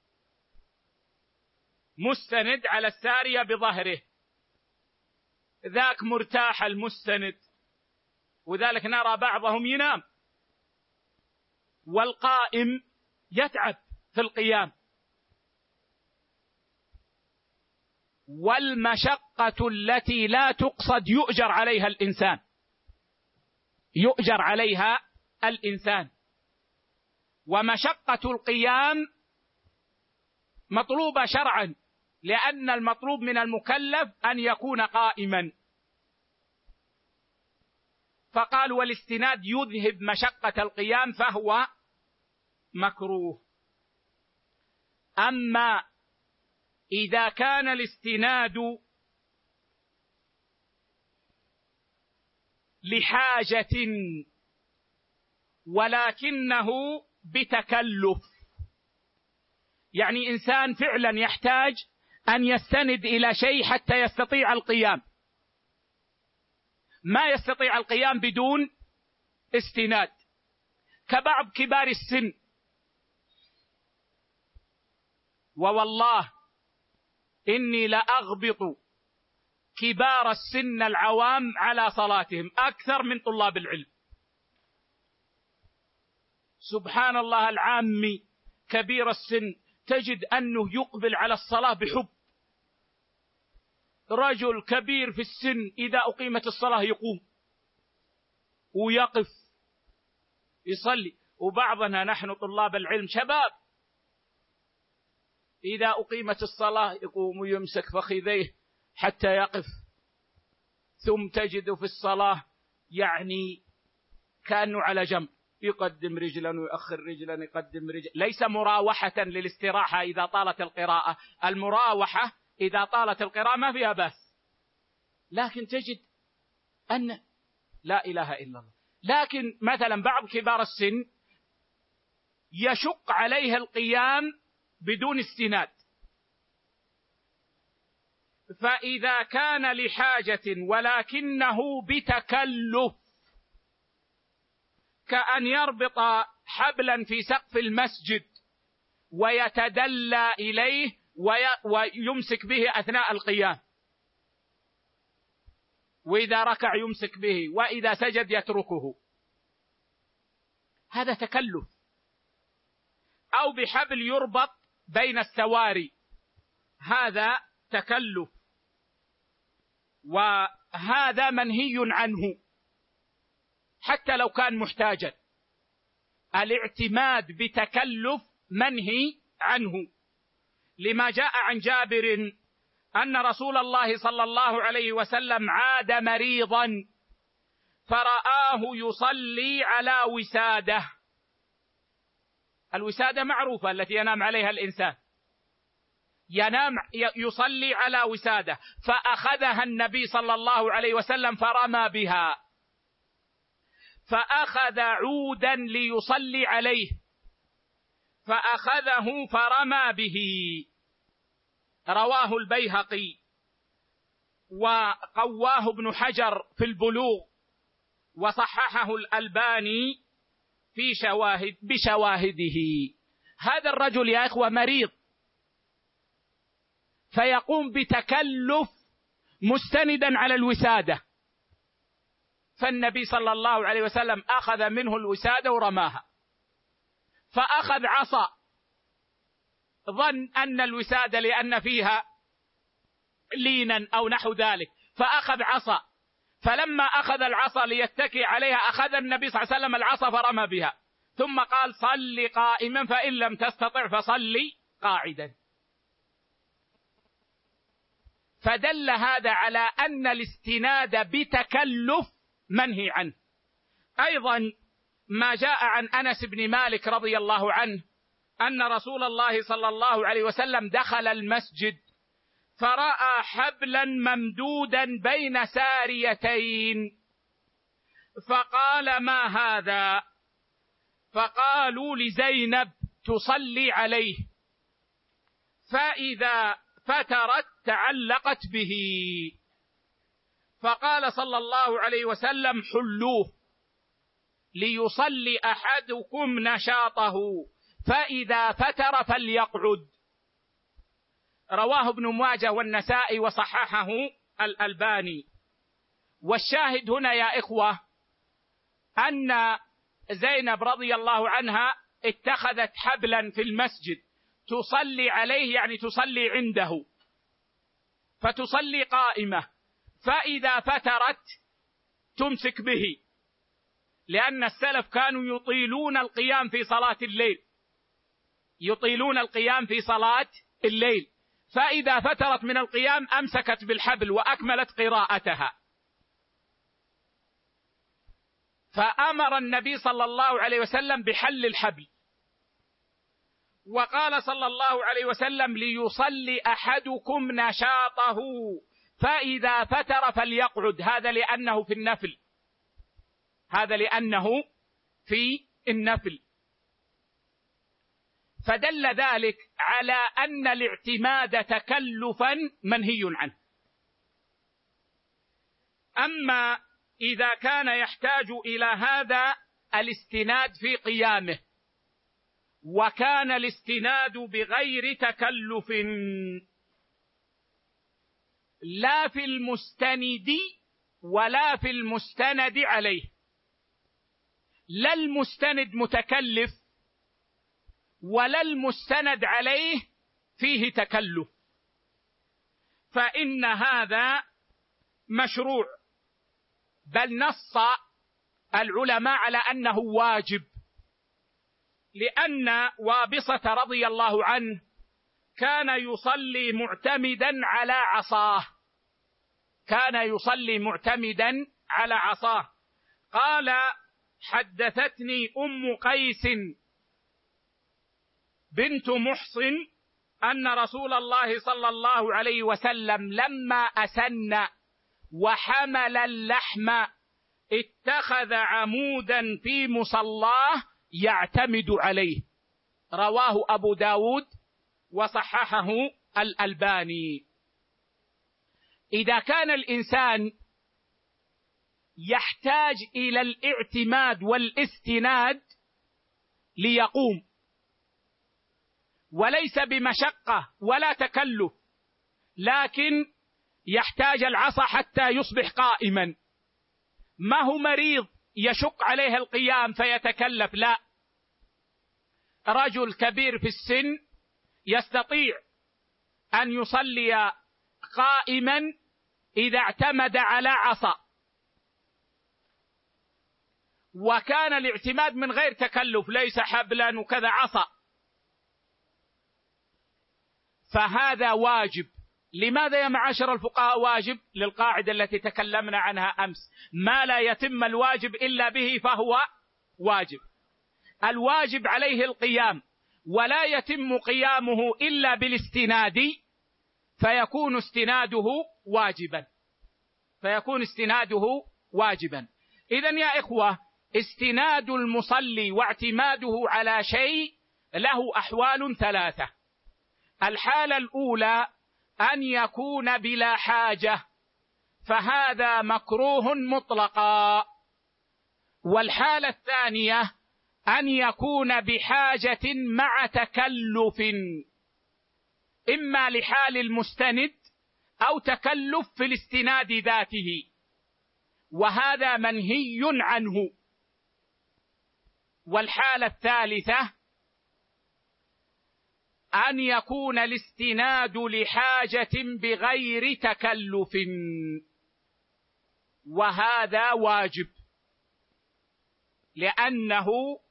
مستند على السارية بظهره، ذاك مرتاح المستند، وذلك نرى بعضهم ينام، والقائم يتعب في القيام. والمشقة التي لا تقصد يؤجر عليها الإنسان، يؤجر عليها الإنسان. ومشقة القيام مطلوبة شرعا، لأن المطلوب من المكلف أن يكون قائما. فقال والاستناد يذهب مشقة القيام فهو مكروه. أما إذا كان الاستناد لحاجة ولكنه بتكلف، يعني إنسان فعلا يحتاج أن يستند إلى شيء حتى يستطيع القيام، ما يستطيع القيام بدون استناد، كبعض كبار السن. ووالله إني لأغبط كبار السن العوام على صلاتهم أكثر من طلاب العلم. سبحان الله، العامي كبير السن تجد أنه يقبل على الصلاة بحب. رجل كبير في السن إذا أقيمت الصلاة يقوم ويقف يصلي. وبعضنا نحن طلاب العلم شباب إذا أقيمت الصلاة يقوم ويمسك فخذيه حتى يقف، ثم تجد في الصلاة يعني كأنه على جنب، يقدم رجلا ويؤخر رجلا، يقدم رجلا. ليس مراوحة للاستراحة إذا طالت القراءة، المراوحة إذا طالت القراءة ما فيها بأس، لكن تجد أن لا إله إلا الله. لكن مثلا بعض كبار السن يشق عليه القيام بدون استناد، فإذا كان لحاجة ولكنه بتكلف، كأن يربط حبلا في سقف المسجد ويتدلى إليه ويمسك به أثناء القيام، وإذا ركع يمسك به، وإذا سجد يتركه، هذا تكلف. أو بحبل يربط بين السواري، هذا تكلف، وهذا منهي عنه حتى لو كان محتاجا. الاعتماد بتكلف منهي عنه، لما جاء عن جابر أن رسول الله صلى الله عليه وسلم عاد مريضا فرآه يصلي على وسادة. الوسادة معروفة التي ينام عليها الإنسان، ينام يصلي على وسادة، فأخذها النبي صلى الله عليه وسلم فرمى بها، فأخذ عودا ليصلي عليه فأخذه فرمى به. رواه البيهقي وقواه ابن حجر في البلوغ، وصححه الألباني في شواهد بشواهده. هذا الرجل يا إخوة مريض، فيقوم بتكلف مستندا على الوسادة، فالنبي صلى الله عليه وسلم أخذ منه الوسادة ورماها، فأخذ عصا، ظن أن الوسادة لأن فيها لينا أو نحو ذلك، فأخذ عصا، فلما أخذ العصا ليتكي عليها أخذ النبي صلى الله عليه وسلم العصا فرمى بها، ثم قال صل قائما فإن لم تستطع فصل قاعدا. فدل هذا على أن الاستناد بتكلف منهي عنه. أيضا ما جاء عن أنس بن مالك رضي الله عنه أن رسول الله صلى الله عليه وسلم دخل المسجد فرأى حبلا ممدودا بين ساريتين، فقال ما هذا؟ فقالوا لزينب تصلي عليه، فإذا فترت تعلقت به، فقال صلى الله عليه وسلم حلوه ليصلي أحدكم نشاطه، فإذا فتر فليقعد. رواه ابن ماجه والنسائي وصححه الألباني. والشاهد هنا يا إخوة أن زينب رضي الله عنها اتخذت حبلا في المسجد تصلي عليه، يعني تصلي عنده، فتصلي قائمة، فإذا فترت تمسك به، لأن السلف كانوا يطيلون القيام في صلاة الليل، يطيلون القيام في صلاة الليل، فإذا فترت من القيام أمسكت بالحبل وأكملت قراءتها. فأمر النبي صلى الله عليه وسلم بحل الحبل، وقال صلى الله عليه وسلم ليصلي أحدكم نشاطه، فإذا فتر فليقعد. هذا لأنه في النفل، هذا لأنه في النفل. فدل ذلك على أن الاعتماد تكلفا منهي عنه. أما إذا كان يحتاج إلى هذا الاستناد في قيامه، وكان الاستناد بغير تكلف، لا في المستند ولا في المستند عليه، لا المستند متكلف ولا المستند عليه فيه تكلف، فإن هذا مشروع، بل نص العلماء على أنه واجب، لأن وابصة رضي الله عنه كان يصلي معتمدا على عصاه، كان يصلي معتمدا على عصاه. قال حدثتني أم قيس بنت محصن أن رسول الله صلى الله عليه وسلم لما أسن وحمل اللحم اتخذ عمودا في مصلاه يعتمد عليه. رواه أبو داود وصححه الألباني. إذا كان الإنسان يحتاج إلى الاعتماد والاستناد ليقوم، وليس بمشقة ولا تكلف، لكن يحتاج العصا حتى يصبح قائما، ما هو مريض يشق عليه القيام فيتكلف، لا، رجل كبير في السن يستطيع أن يصلي قائما إذا اعتمد على عصا، وكان الاعتماد من غير تكلف، ليس حبلا وكذا، عصا، فهذا واجب. لماذا يا معاشر الفقهاء واجب؟ للقاعدة التي تكلمنا عنها أمس: ما لا يتم الواجب إلا به فهو واجب. الواجب عليه القيام، ولا يتم قيامه إلا بالاستناد، فيكون استناده واجبا، فيكون استناده واجبا. إذن يا إخوة، استناد المصلي واعتماده على شيء له أحوال ثلاثة. الحالة الأولى أن يكون بلا حاجة، فهذا مكروه مطلقا. والحالة الثانية أن يكون بحاجة مع تكلف، إما لحال المستند أو تكلف في الاستناد ذاته، وهذا منهي عنه. والحالة الثالثة أن يكون الاستناد لحاجة بغير تكلف، وهذا واجب، لأنه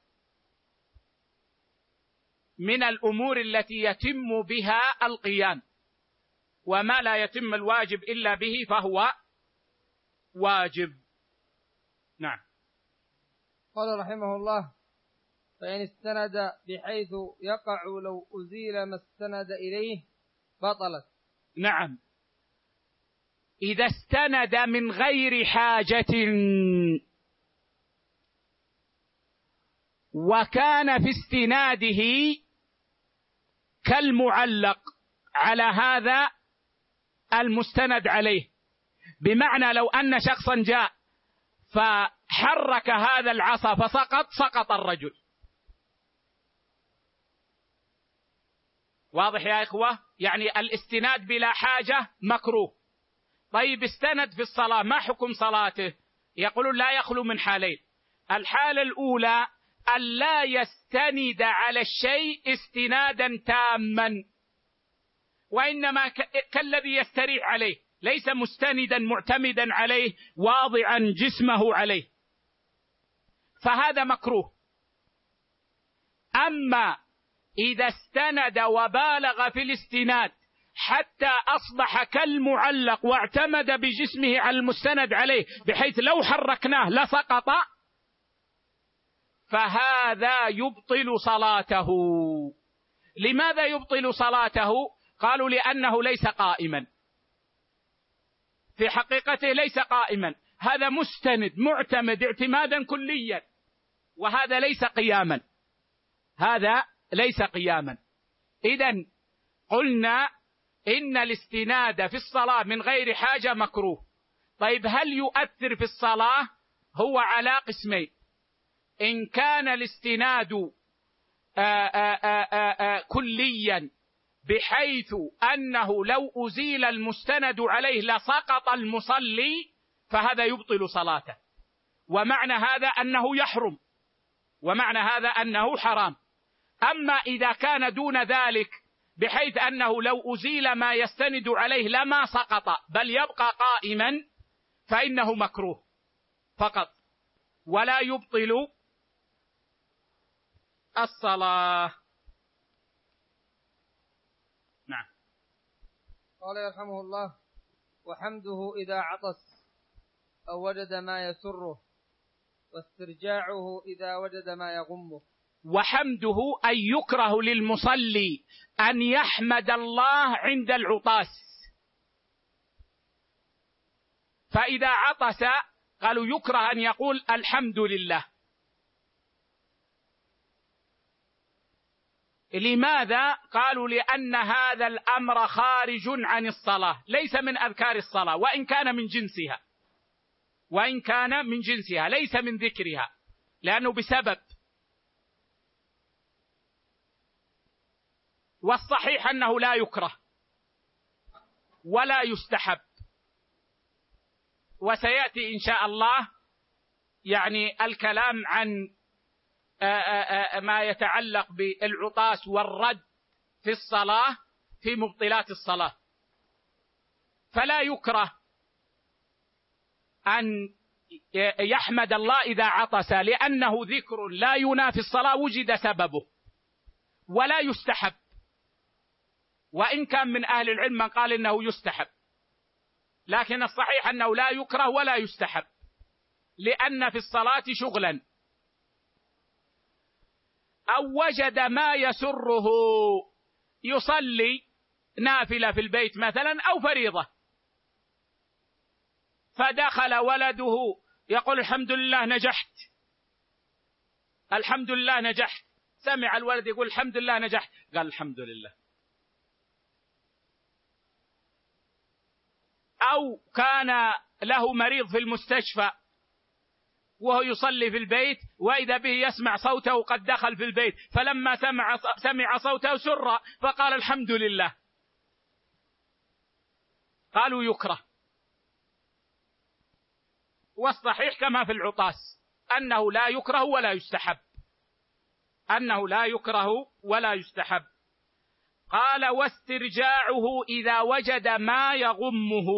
من الأمور التي يتم بها القيام، وما لا يتم الواجب إلا به فهو واجب. نعم. قال رحمه الله: فإن استند بحيث يقع لو أزيل ما استند إليه بطلت. نعم، إذا استند من غير حاجة وكان في استناده كالمعلق على هذا المستند عليه، بمعنى لو أن شخصا جاء فحرك هذا العصا فسقط، سقط الرجل. واضح يا إخوة؟ يعني الاستناد بلا حاجة مكروه. طيب استند في الصلاة، ما حكم صلاته؟ يقولون لا يخلو من حالين. الحالة الأولى أن لا يستند على الشيء استنادا تاما، وإنما كالذي يستريح عليه، ليس مستندا معتمدا عليه واضعا جسمه عليه، فهذا مكروه. أما إذا استند وبالغ في الاستناد حتى أصبح كالمعلق واعتمد بجسمه على المستند عليه بحيث لو حركناه لسقط، فهذا يبطل صلاته. لماذا يبطل صلاته؟ قالوا لأنه ليس قائما، في حقيقته ليس قائما، هذا مستند معتمد اعتمادا كليا، وهذا ليس قياما، هذا ليس قياما. إذن قلنا إن الاستناد في الصلاة من غير حاجة مكروه. طيب هل يؤثر في الصلاة؟ هو على قسمين: إن كان الاستناد آآ آآ آآ كليا بحيث أنه لو أزيل المستند عليه لسقط المصلي، فهذا يبطل صلاته، ومعنى هذا أنه يحرم، ومعنى هذا أنه حرام. أما إذا كان دون ذلك بحيث أنه لو أزيل ما يستند عليه لما سقط بل يبقى قائما، فإنه مكروه فقط، ولا يبطل الصلاة. نعم. قال يرحمه الله: وحمده إذا عطس أو وجد ما يسره، واسترجاعه إذا وجد ما يغمه. وحمده أن يكره للمصلي أن يحمد الله عند العطاس، فإذا عطس قالوا يكره أن يقول الحمد لله. لماذا؟ قالوا لأن هذا الأمر خارج عن الصلاة، ليس من أذكار الصلاة، وإن كان من جنسها، وإن كان من جنسها ليس من ذكرها، لأنه بسبب. والصحيح أنه لا يكره ولا يستحب، وسيأتي إن شاء الله يعني الكلام عن ما يتعلق بالعطاس والرد في الصلاة في مبطلات الصلاة. فلا يكره أن يحمد الله إذا عطس، لأنه ذكر لا ينافي الصلاة وجد سببه، ولا يستحب، وإن كان من أهل العلم من قال إنه يستحب، لكن الصحيح أنه لا يكره ولا يستحب، لأن في الصلاة شغلا. أو وجد ما يسره، يصلي نافلة في البيت مثلا أو فريضة، فدخل ولده يقول الحمد لله نجحت، الحمد لله نجحت، سمع الولد يقول الحمد لله نجحت، قال الحمد لله. أو كان له مريض في المستشفى وهو يصلي في البيت، وإذا به يسمع صوته قد دخل في البيت، فلما سمع سمع صوته سر فقال الحمد لله، قالوا يكره، والصحيح كما في العطاس أنه لا يكره ولا يستحب، أنه لا يكره ولا يستحب. قال واسترجاعه إذا وجد ما يغمه،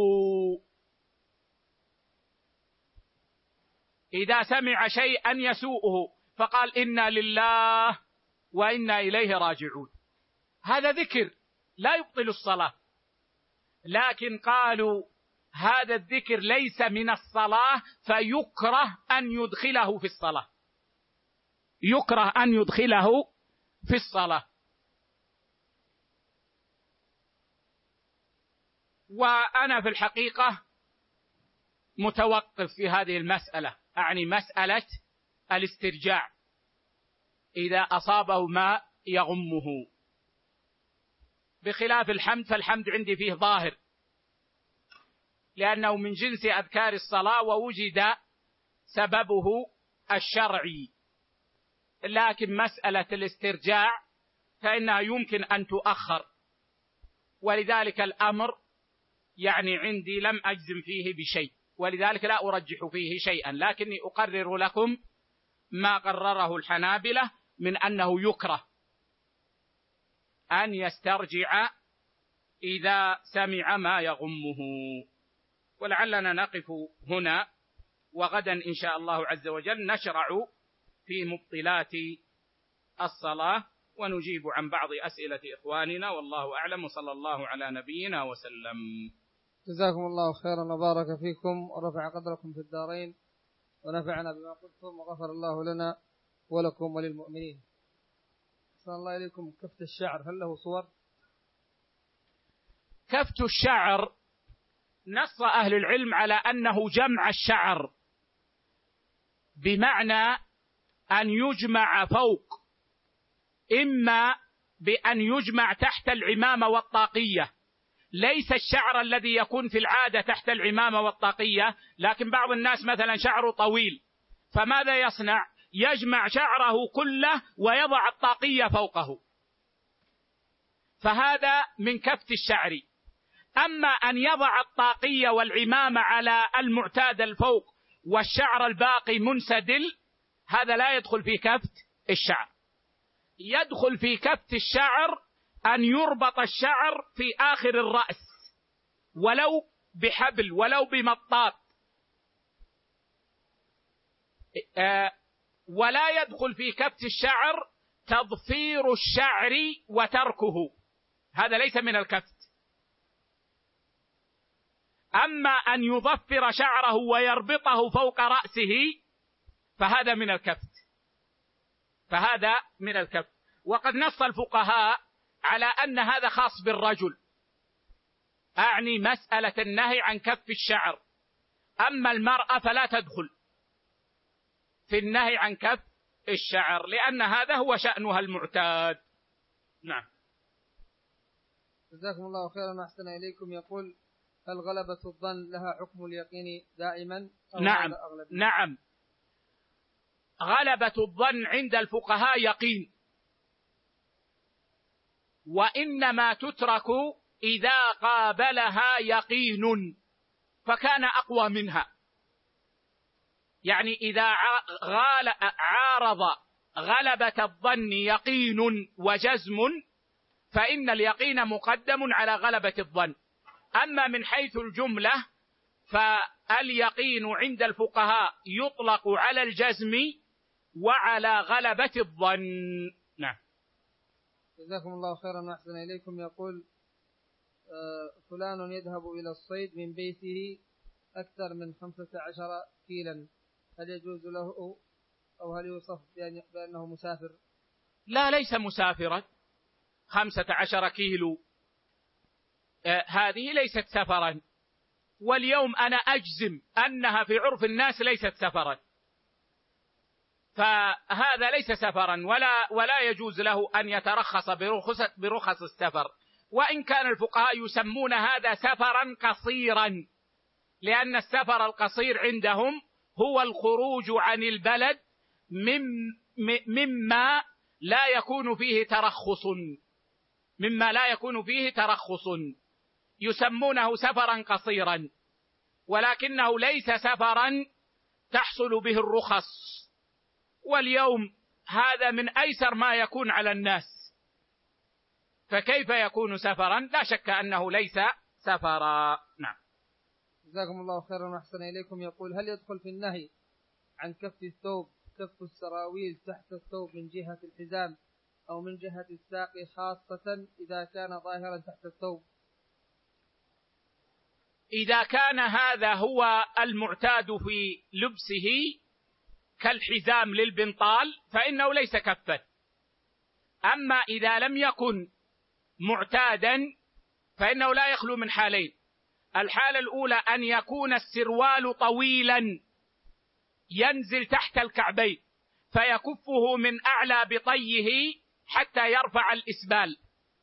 إذا سمع شيئا يسوءه فقال إنا لله وإنا إليه راجعون، هذا ذكر لا يبطل الصلاة، لكن قالوا هذا الذكر ليس من الصلاة فيكره أن يدخله في الصلاة، يكره أن يدخله في الصلاة. وأنا في الحقيقة متوقف في هذه المسألة، أعني مسألة الاسترجاع إذا أصابه ما يغمه، بخلاف الحمد فالحمد عندي فيه ظاهر لأنه من جنس أذكار الصلاة ووجد سببه الشرعي، لكن مسألة الاسترجاع فإنها يمكن أن تؤخر، ولذلك الأمر يعني عندي لم أجزم فيه بشيء، ولذلك لا أرجح فيه شيئا، لكني أقرر لكم ما قرره الحنابلة من أنه يكره أن يسترجع إذا سمع ما يغمه. ولعلنا نقف هنا، وغدا إن شاء الله عز وجل نشرع في مبطلات الصلاة ونجيب عن بعض أسئلة إخواننا، والله أعلم، وصلى الله على نبينا وسلم. جزاكم الله خيرا وبارك فيكم ورفع قدركم في الدارين ونفعنا بما قلتم وغفر الله لنا ولكم وللمؤمنين. صلى الله إليكم، كفت الشعر هل له صور؟ كفت الشعر نص أهل العلم على أنه جمع الشعر، بمعنى أن يجمع فوق، إما بأن يجمع تحت العمامة والطاقية، ليس الشعر الذي يكون في العادة تحت العمامة والطاقية، لكن بعض الناس مثلا شعره طويل، فماذا يصنع؟ يجمع شعره كله ويضع الطاقية فوقه، فهذا من كفت الشعر. أما أن يضع الطاقية والعمامة على المعتاد الفوق والشعر الباقي منسدل، هذا لا يدخل في كفت الشعر. يدخل في كفت الشعر أن يربط الشعر في آخر الرأس ولو بحبل ولو بمطاط، ولا يدخل في كفت الشعر تضفير الشعر وتركه، هذا ليس من الكفت. أما أن يضفر شعره ويربطه فوق رأسه فهذا من الكفت، فهذا من الكفت. وقد نص الفقهاء على أن هذا خاص بالرجل، أعني مسألة النهي عن كف الشعر، أما المرأة فلا تدخل في النهي عن كف الشعر، لأن هذا هو شأنها المعتاد. نعم. جزاكم الله خيرا وأحسن إليكم. يقول هل غلبة الظن لها حكم اليقين دائما؟ نعم نعم، غلبة الظن عند الفقهاء يقين، وإنما تترك إذا قابلها يقين فكان أقوى منها، يعني إذا عارض غلبة الظن يقين وجزم فإن اليقين مقدم على غلبة الظن. أما من حيث الجملة فاليقين عند الفقهاء يطلق على الجزم وعلى غلبة الظن. نعم. جزاكم الله خيرا وأحسن إليكم. يقول فلان يذهب إلى الصيد من بيته أكثر من خمسة عشر كيلا، هل يجوز له أو هل يوصف بأنه مسافر؟ لا، ليس مسافرا. خمسة عشر كيلو آه هذه ليست سفرا، واليوم أنا أجزم أنها في عرف الناس ليست سفرا، فهذا ليس سفرا ولا, ولا يجوز له أن يترخص برخص, برخص السفر، وإن كان الفقهاء يسمون هذا سفرا قصيرا، لأن السفر القصير عندهم هو الخروج عن البلد مما لا يكون فيه ترخص، مما لا يكون فيه ترخص، يسمونه سفرا قصيرا، ولكنه ليس سفرا تحصل به الرخص، واليوم هذا من أيسر ما يكون على الناس، فكيف يكون سفرا؟ لا شك أنه ليس سفرا. نعم. جزاكم الله خيرا وأحسن إليكم. يقول: هل يدخل في النهي عن كف الثوب كف السراويل تحت الثوب من جهة الحزام أو من جهة الساق، خاصة إذا كان ظاهرا تحت الثوب؟ إذا كان هذا هو المعتاد في لبسه كالحزام للبنطال فإنه ليس كفا. أما إذا لم يكن معتادا فإنه لا يخلو من حالين: الحالة الأولى أن يكون السروال طويلا ينزل تحت الكعبين فيكفه من أعلى بطيه حتى يرفع الإسبال،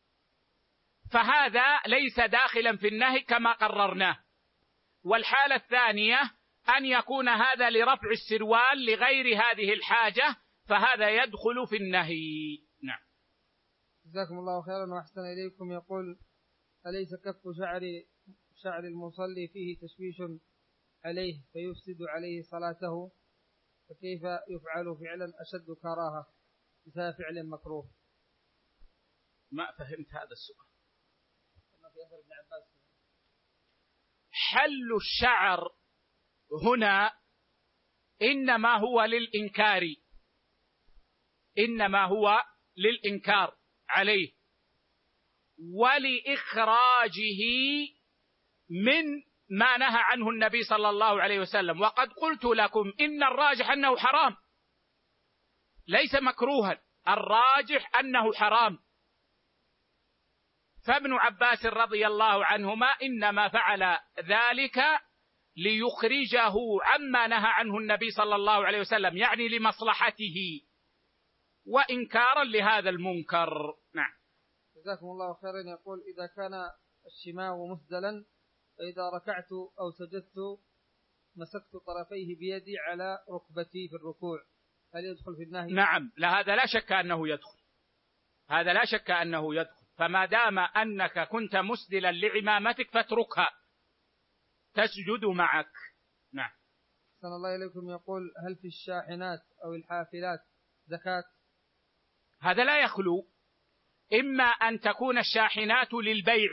فهذا ليس داخلا في النهي كما قررناه. والحالة الثانية أن يكون هذا لرفع السروال لغير هذه الحاجة، فهذا يدخل في النهي. نعم. جزاكم الله خيرا وأحسن إليكم. يقول: أليس كف شعر شعر المصلي فيه تشويش عليه فيفسد عليه صلاته، فكيف يفعل فعلا أشد كراهة بسبب فعل مكروه؟ ما فهمت هذا السؤال. حل الشعر هنا إنما هو للإنكار، إنما هو للإنكار عليه ولإخراجه من ما نهى عنه النبي صلى الله عليه وسلم. وقد قلت لكم إن الراجح أنه حرام ليس مكروها، الراجح أنه حرام. فابن عباس رضي الله عنهما إنما فعل ذلك ليخرجه عما نهى عنه النبي صلى الله عليه وسلم، يعني لمصلحته وإنكارا لهذا المنكر. نعم. جزاكم الله خيرا. يقول: إذا كان الشماغ مسدلا فإذا ركعت أو سجدت مسكت طرفيه بيدي على ركبتي في الركوع، هل يدخل في النهي؟ نعم، لا هذا لا شك أنه يدخل، هذا لا شك أنه يدخل، فما دام أنك كنت مسدلا لعمامتك فاتركها تسجد معك. نعم. أحسن الله إليكم. يقول: هل في الشاحنات أو الحافلات زكاة؟ هذا لا يخلو، إما أن تكون الشاحنات للبيع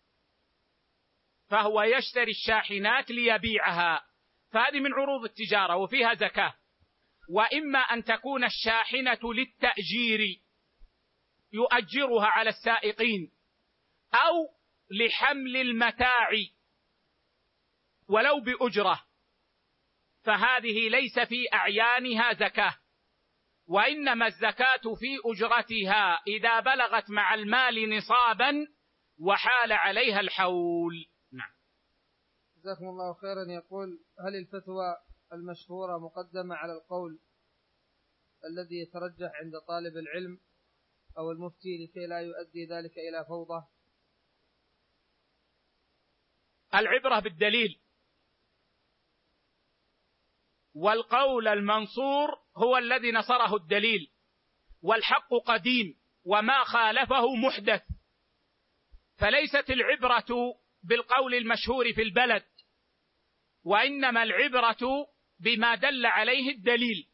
فهو يشتري الشاحنات ليبيعها، فهذه من عروض التجارة وفيها زكاة، وإما أن تكون الشاحنة للتأجير يؤجرها على السائقين، أو لحمل المتاع ولو بأجرة، فهذه ليس في أعيانها زكاة، وإنما الزكاة في أجرتها إذا بلغت مع المال نصابا وحال عليها الحول. نعم. جزاكم الله خيرا. يقول: هل الفتوى المشهورة مقدمة على القول الذي يترجح عند طالب العلم أو المفتي لكي لا يؤدي ذلك إلى فوضى؟ العبرة بالدليل، والقول المنصور هو الذي نصره الدليل، والحق قديم وما خالفه محدث، فليست العبرة بالقول المشهور في البلد، وإنما العبرة بما دل عليه الدليل.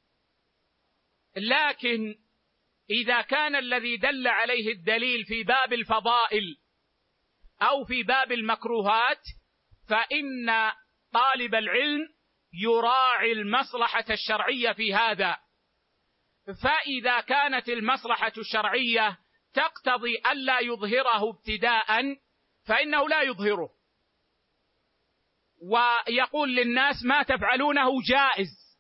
لكن إذا كان الذي دل عليه الدليل في باب الفضائل أو في باب المكروهات فإن طالب العلم يراعي المصلحة الشرعية في هذا، فإذا كانت المصلحة الشرعية تقتضي ألا يظهره ابتداء فإنه لا يظهره، ويقول للناس ما تفعلونه جائز،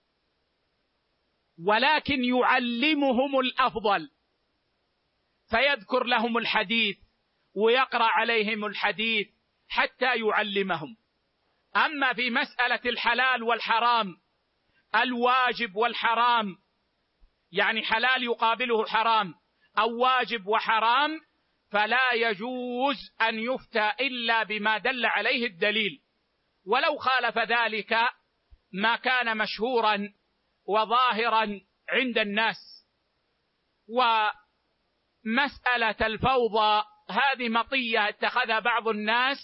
ولكن يعلمهم الأفضل فيذكر لهم الحديث ويقرأ عليهم الحديث حتى يعلمهم. أما في مسألة الحلال والحرام، الواجب والحرام، يعني حلال يقابله حرام أو واجب وحرام، فلا يجوز أن يفتى إلا بما دل عليه الدليل، ولو خالف ذلك ما كان مشهورا وظاهرا عند الناس. ومسألة الفوضى هذه مطية اتخذها بعض الناس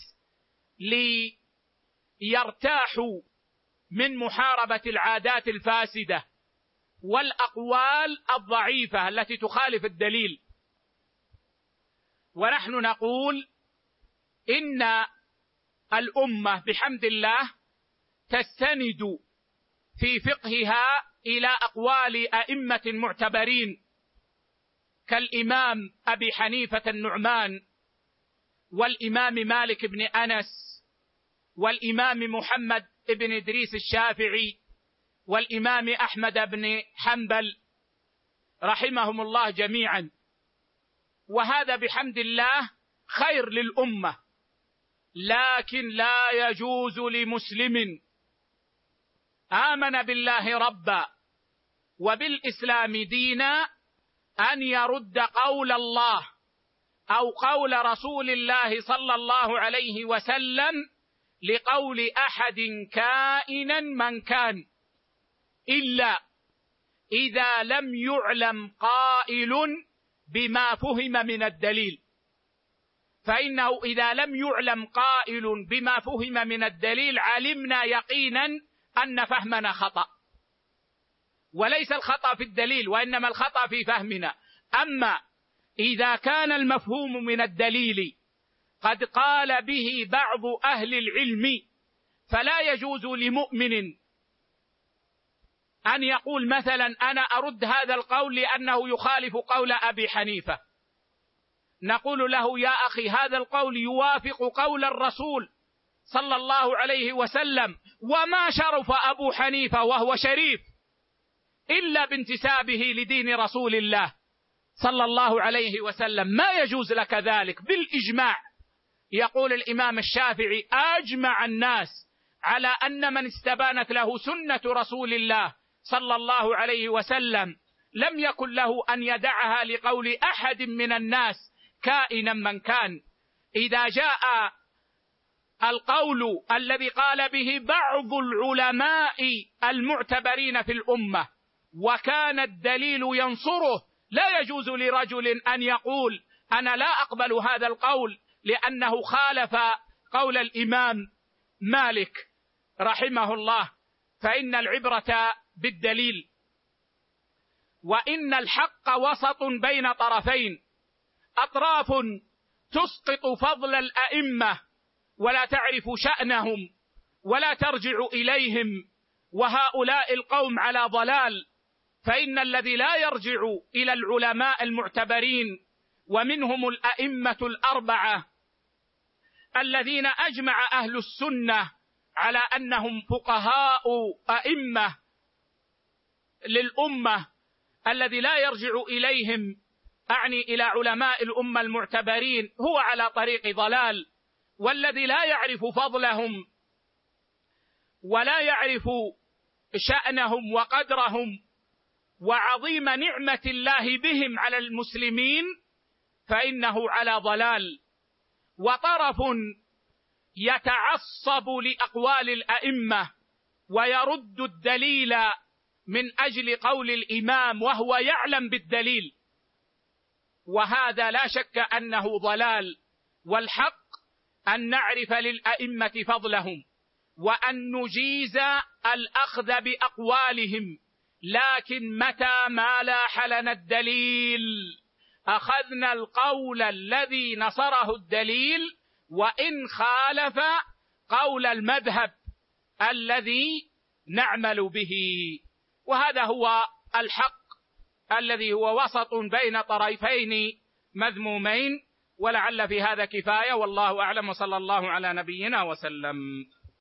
ليرتاحوا من محاربة العادات الفاسدة والأقوال الضعيفة التي تخالف الدليل. ونحن نقول إن الأمة بحمد الله تستند في فقهها إلى أقوال أئمة معتبرين كالإمام أبي حنيفة النعمان، والإمام مالك بن أنس، والإمام محمد بن إدريس الشافعي، والإمام أحمد بن حنبل رحمهم الله جميعا. وهذا بحمد الله خير للأمة، لكن لا يجوز لمسلم آمن بالله ربا وبالإسلام دينا أن يرد قول الله أو قول رسول الله صلى الله عليه وسلم لقول أحد كائنا من كان، إلا إذا لم يعلم قائل بما فهم من الدليل. فإنه إذا لم يعلم قائل بما فهم من الدليل علمنا يقينا أن فهمنا خطأ، وليس الخطأ في الدليل وإنما الخطأ في فهمنا. أما إذا كان المفهوم من الدليل قد قال به بعض أهل العلم، فلا يجوز لمؤمن أن يقول مثلا أنا أرد هذا القول لأنه يخالف قول أبي حنيفة. نقول له يا أخي هذا القول يوافق قول الرسول صلى الله عليه وسلم، وما شرف أبو حنيفة وهو شريف إلا بانتسابه لدين رسول الله صلى الله عليه وسلم، ما يجوز لك ذلك بالإجماع. يقول الإمام الشافعي أجمع الناس على أن من استبانت له سنة رسول الله صلى الله عليه وسلم لم يكن له أن يدعها لقول أحد من الناس كائنا من كان. إذا جاء القول الذي قال به بعض العلماء المعتبرين في الأمة وكان الدليل ينصره، لا يجوز لرجل أن يقول أنا لا أقبل هذا القول لأنه خالف قول الإمام مالك رحمه الله. فإن العبرة بالدليل، وإن الحق وسط بين طرفين، أطراف تسقط فضل الأئمة ولا تعرف شأنهم ولا ترجع إليهم، وهؤلاء القوم على ضلال. فإن الذي لا يرجع إلى العلماء المعتبرين ومنهم الأئمة الأربعة الذين أجمع أهل السنة على أنهم فقهاء أئمة للأمة، الذي لا يرجع إليهم أعني إلى علماء الأمة المعتبرين هو على طريق ضلال. والذي لا يعرف فضلهم ولا يعرف شأنهم وقدرهم وعظيم نعمة الله بهم على المسلمين فإنه على ضلال. وطرف يتعصب لأقوال الأئمة ويرد الدليل من أجل قول الإمام وهو يعلم بالدليل، وهذا لا شك أنه ضلال. والحق أن نعرف للأئمة فضلهم وأن نجيز الأخذ بأقوالهم، لكن متى ما لاح لنا الدليل أخذنا القول الذي نصره الدليل وإن خالف قول المذهب الذي نعمل به. وهذا هو الحق الذي هو وسط بين طرفين مذمومين. ولعل في هذا كفاية، والله أعلم، وصلى الله على نبينا وسلم.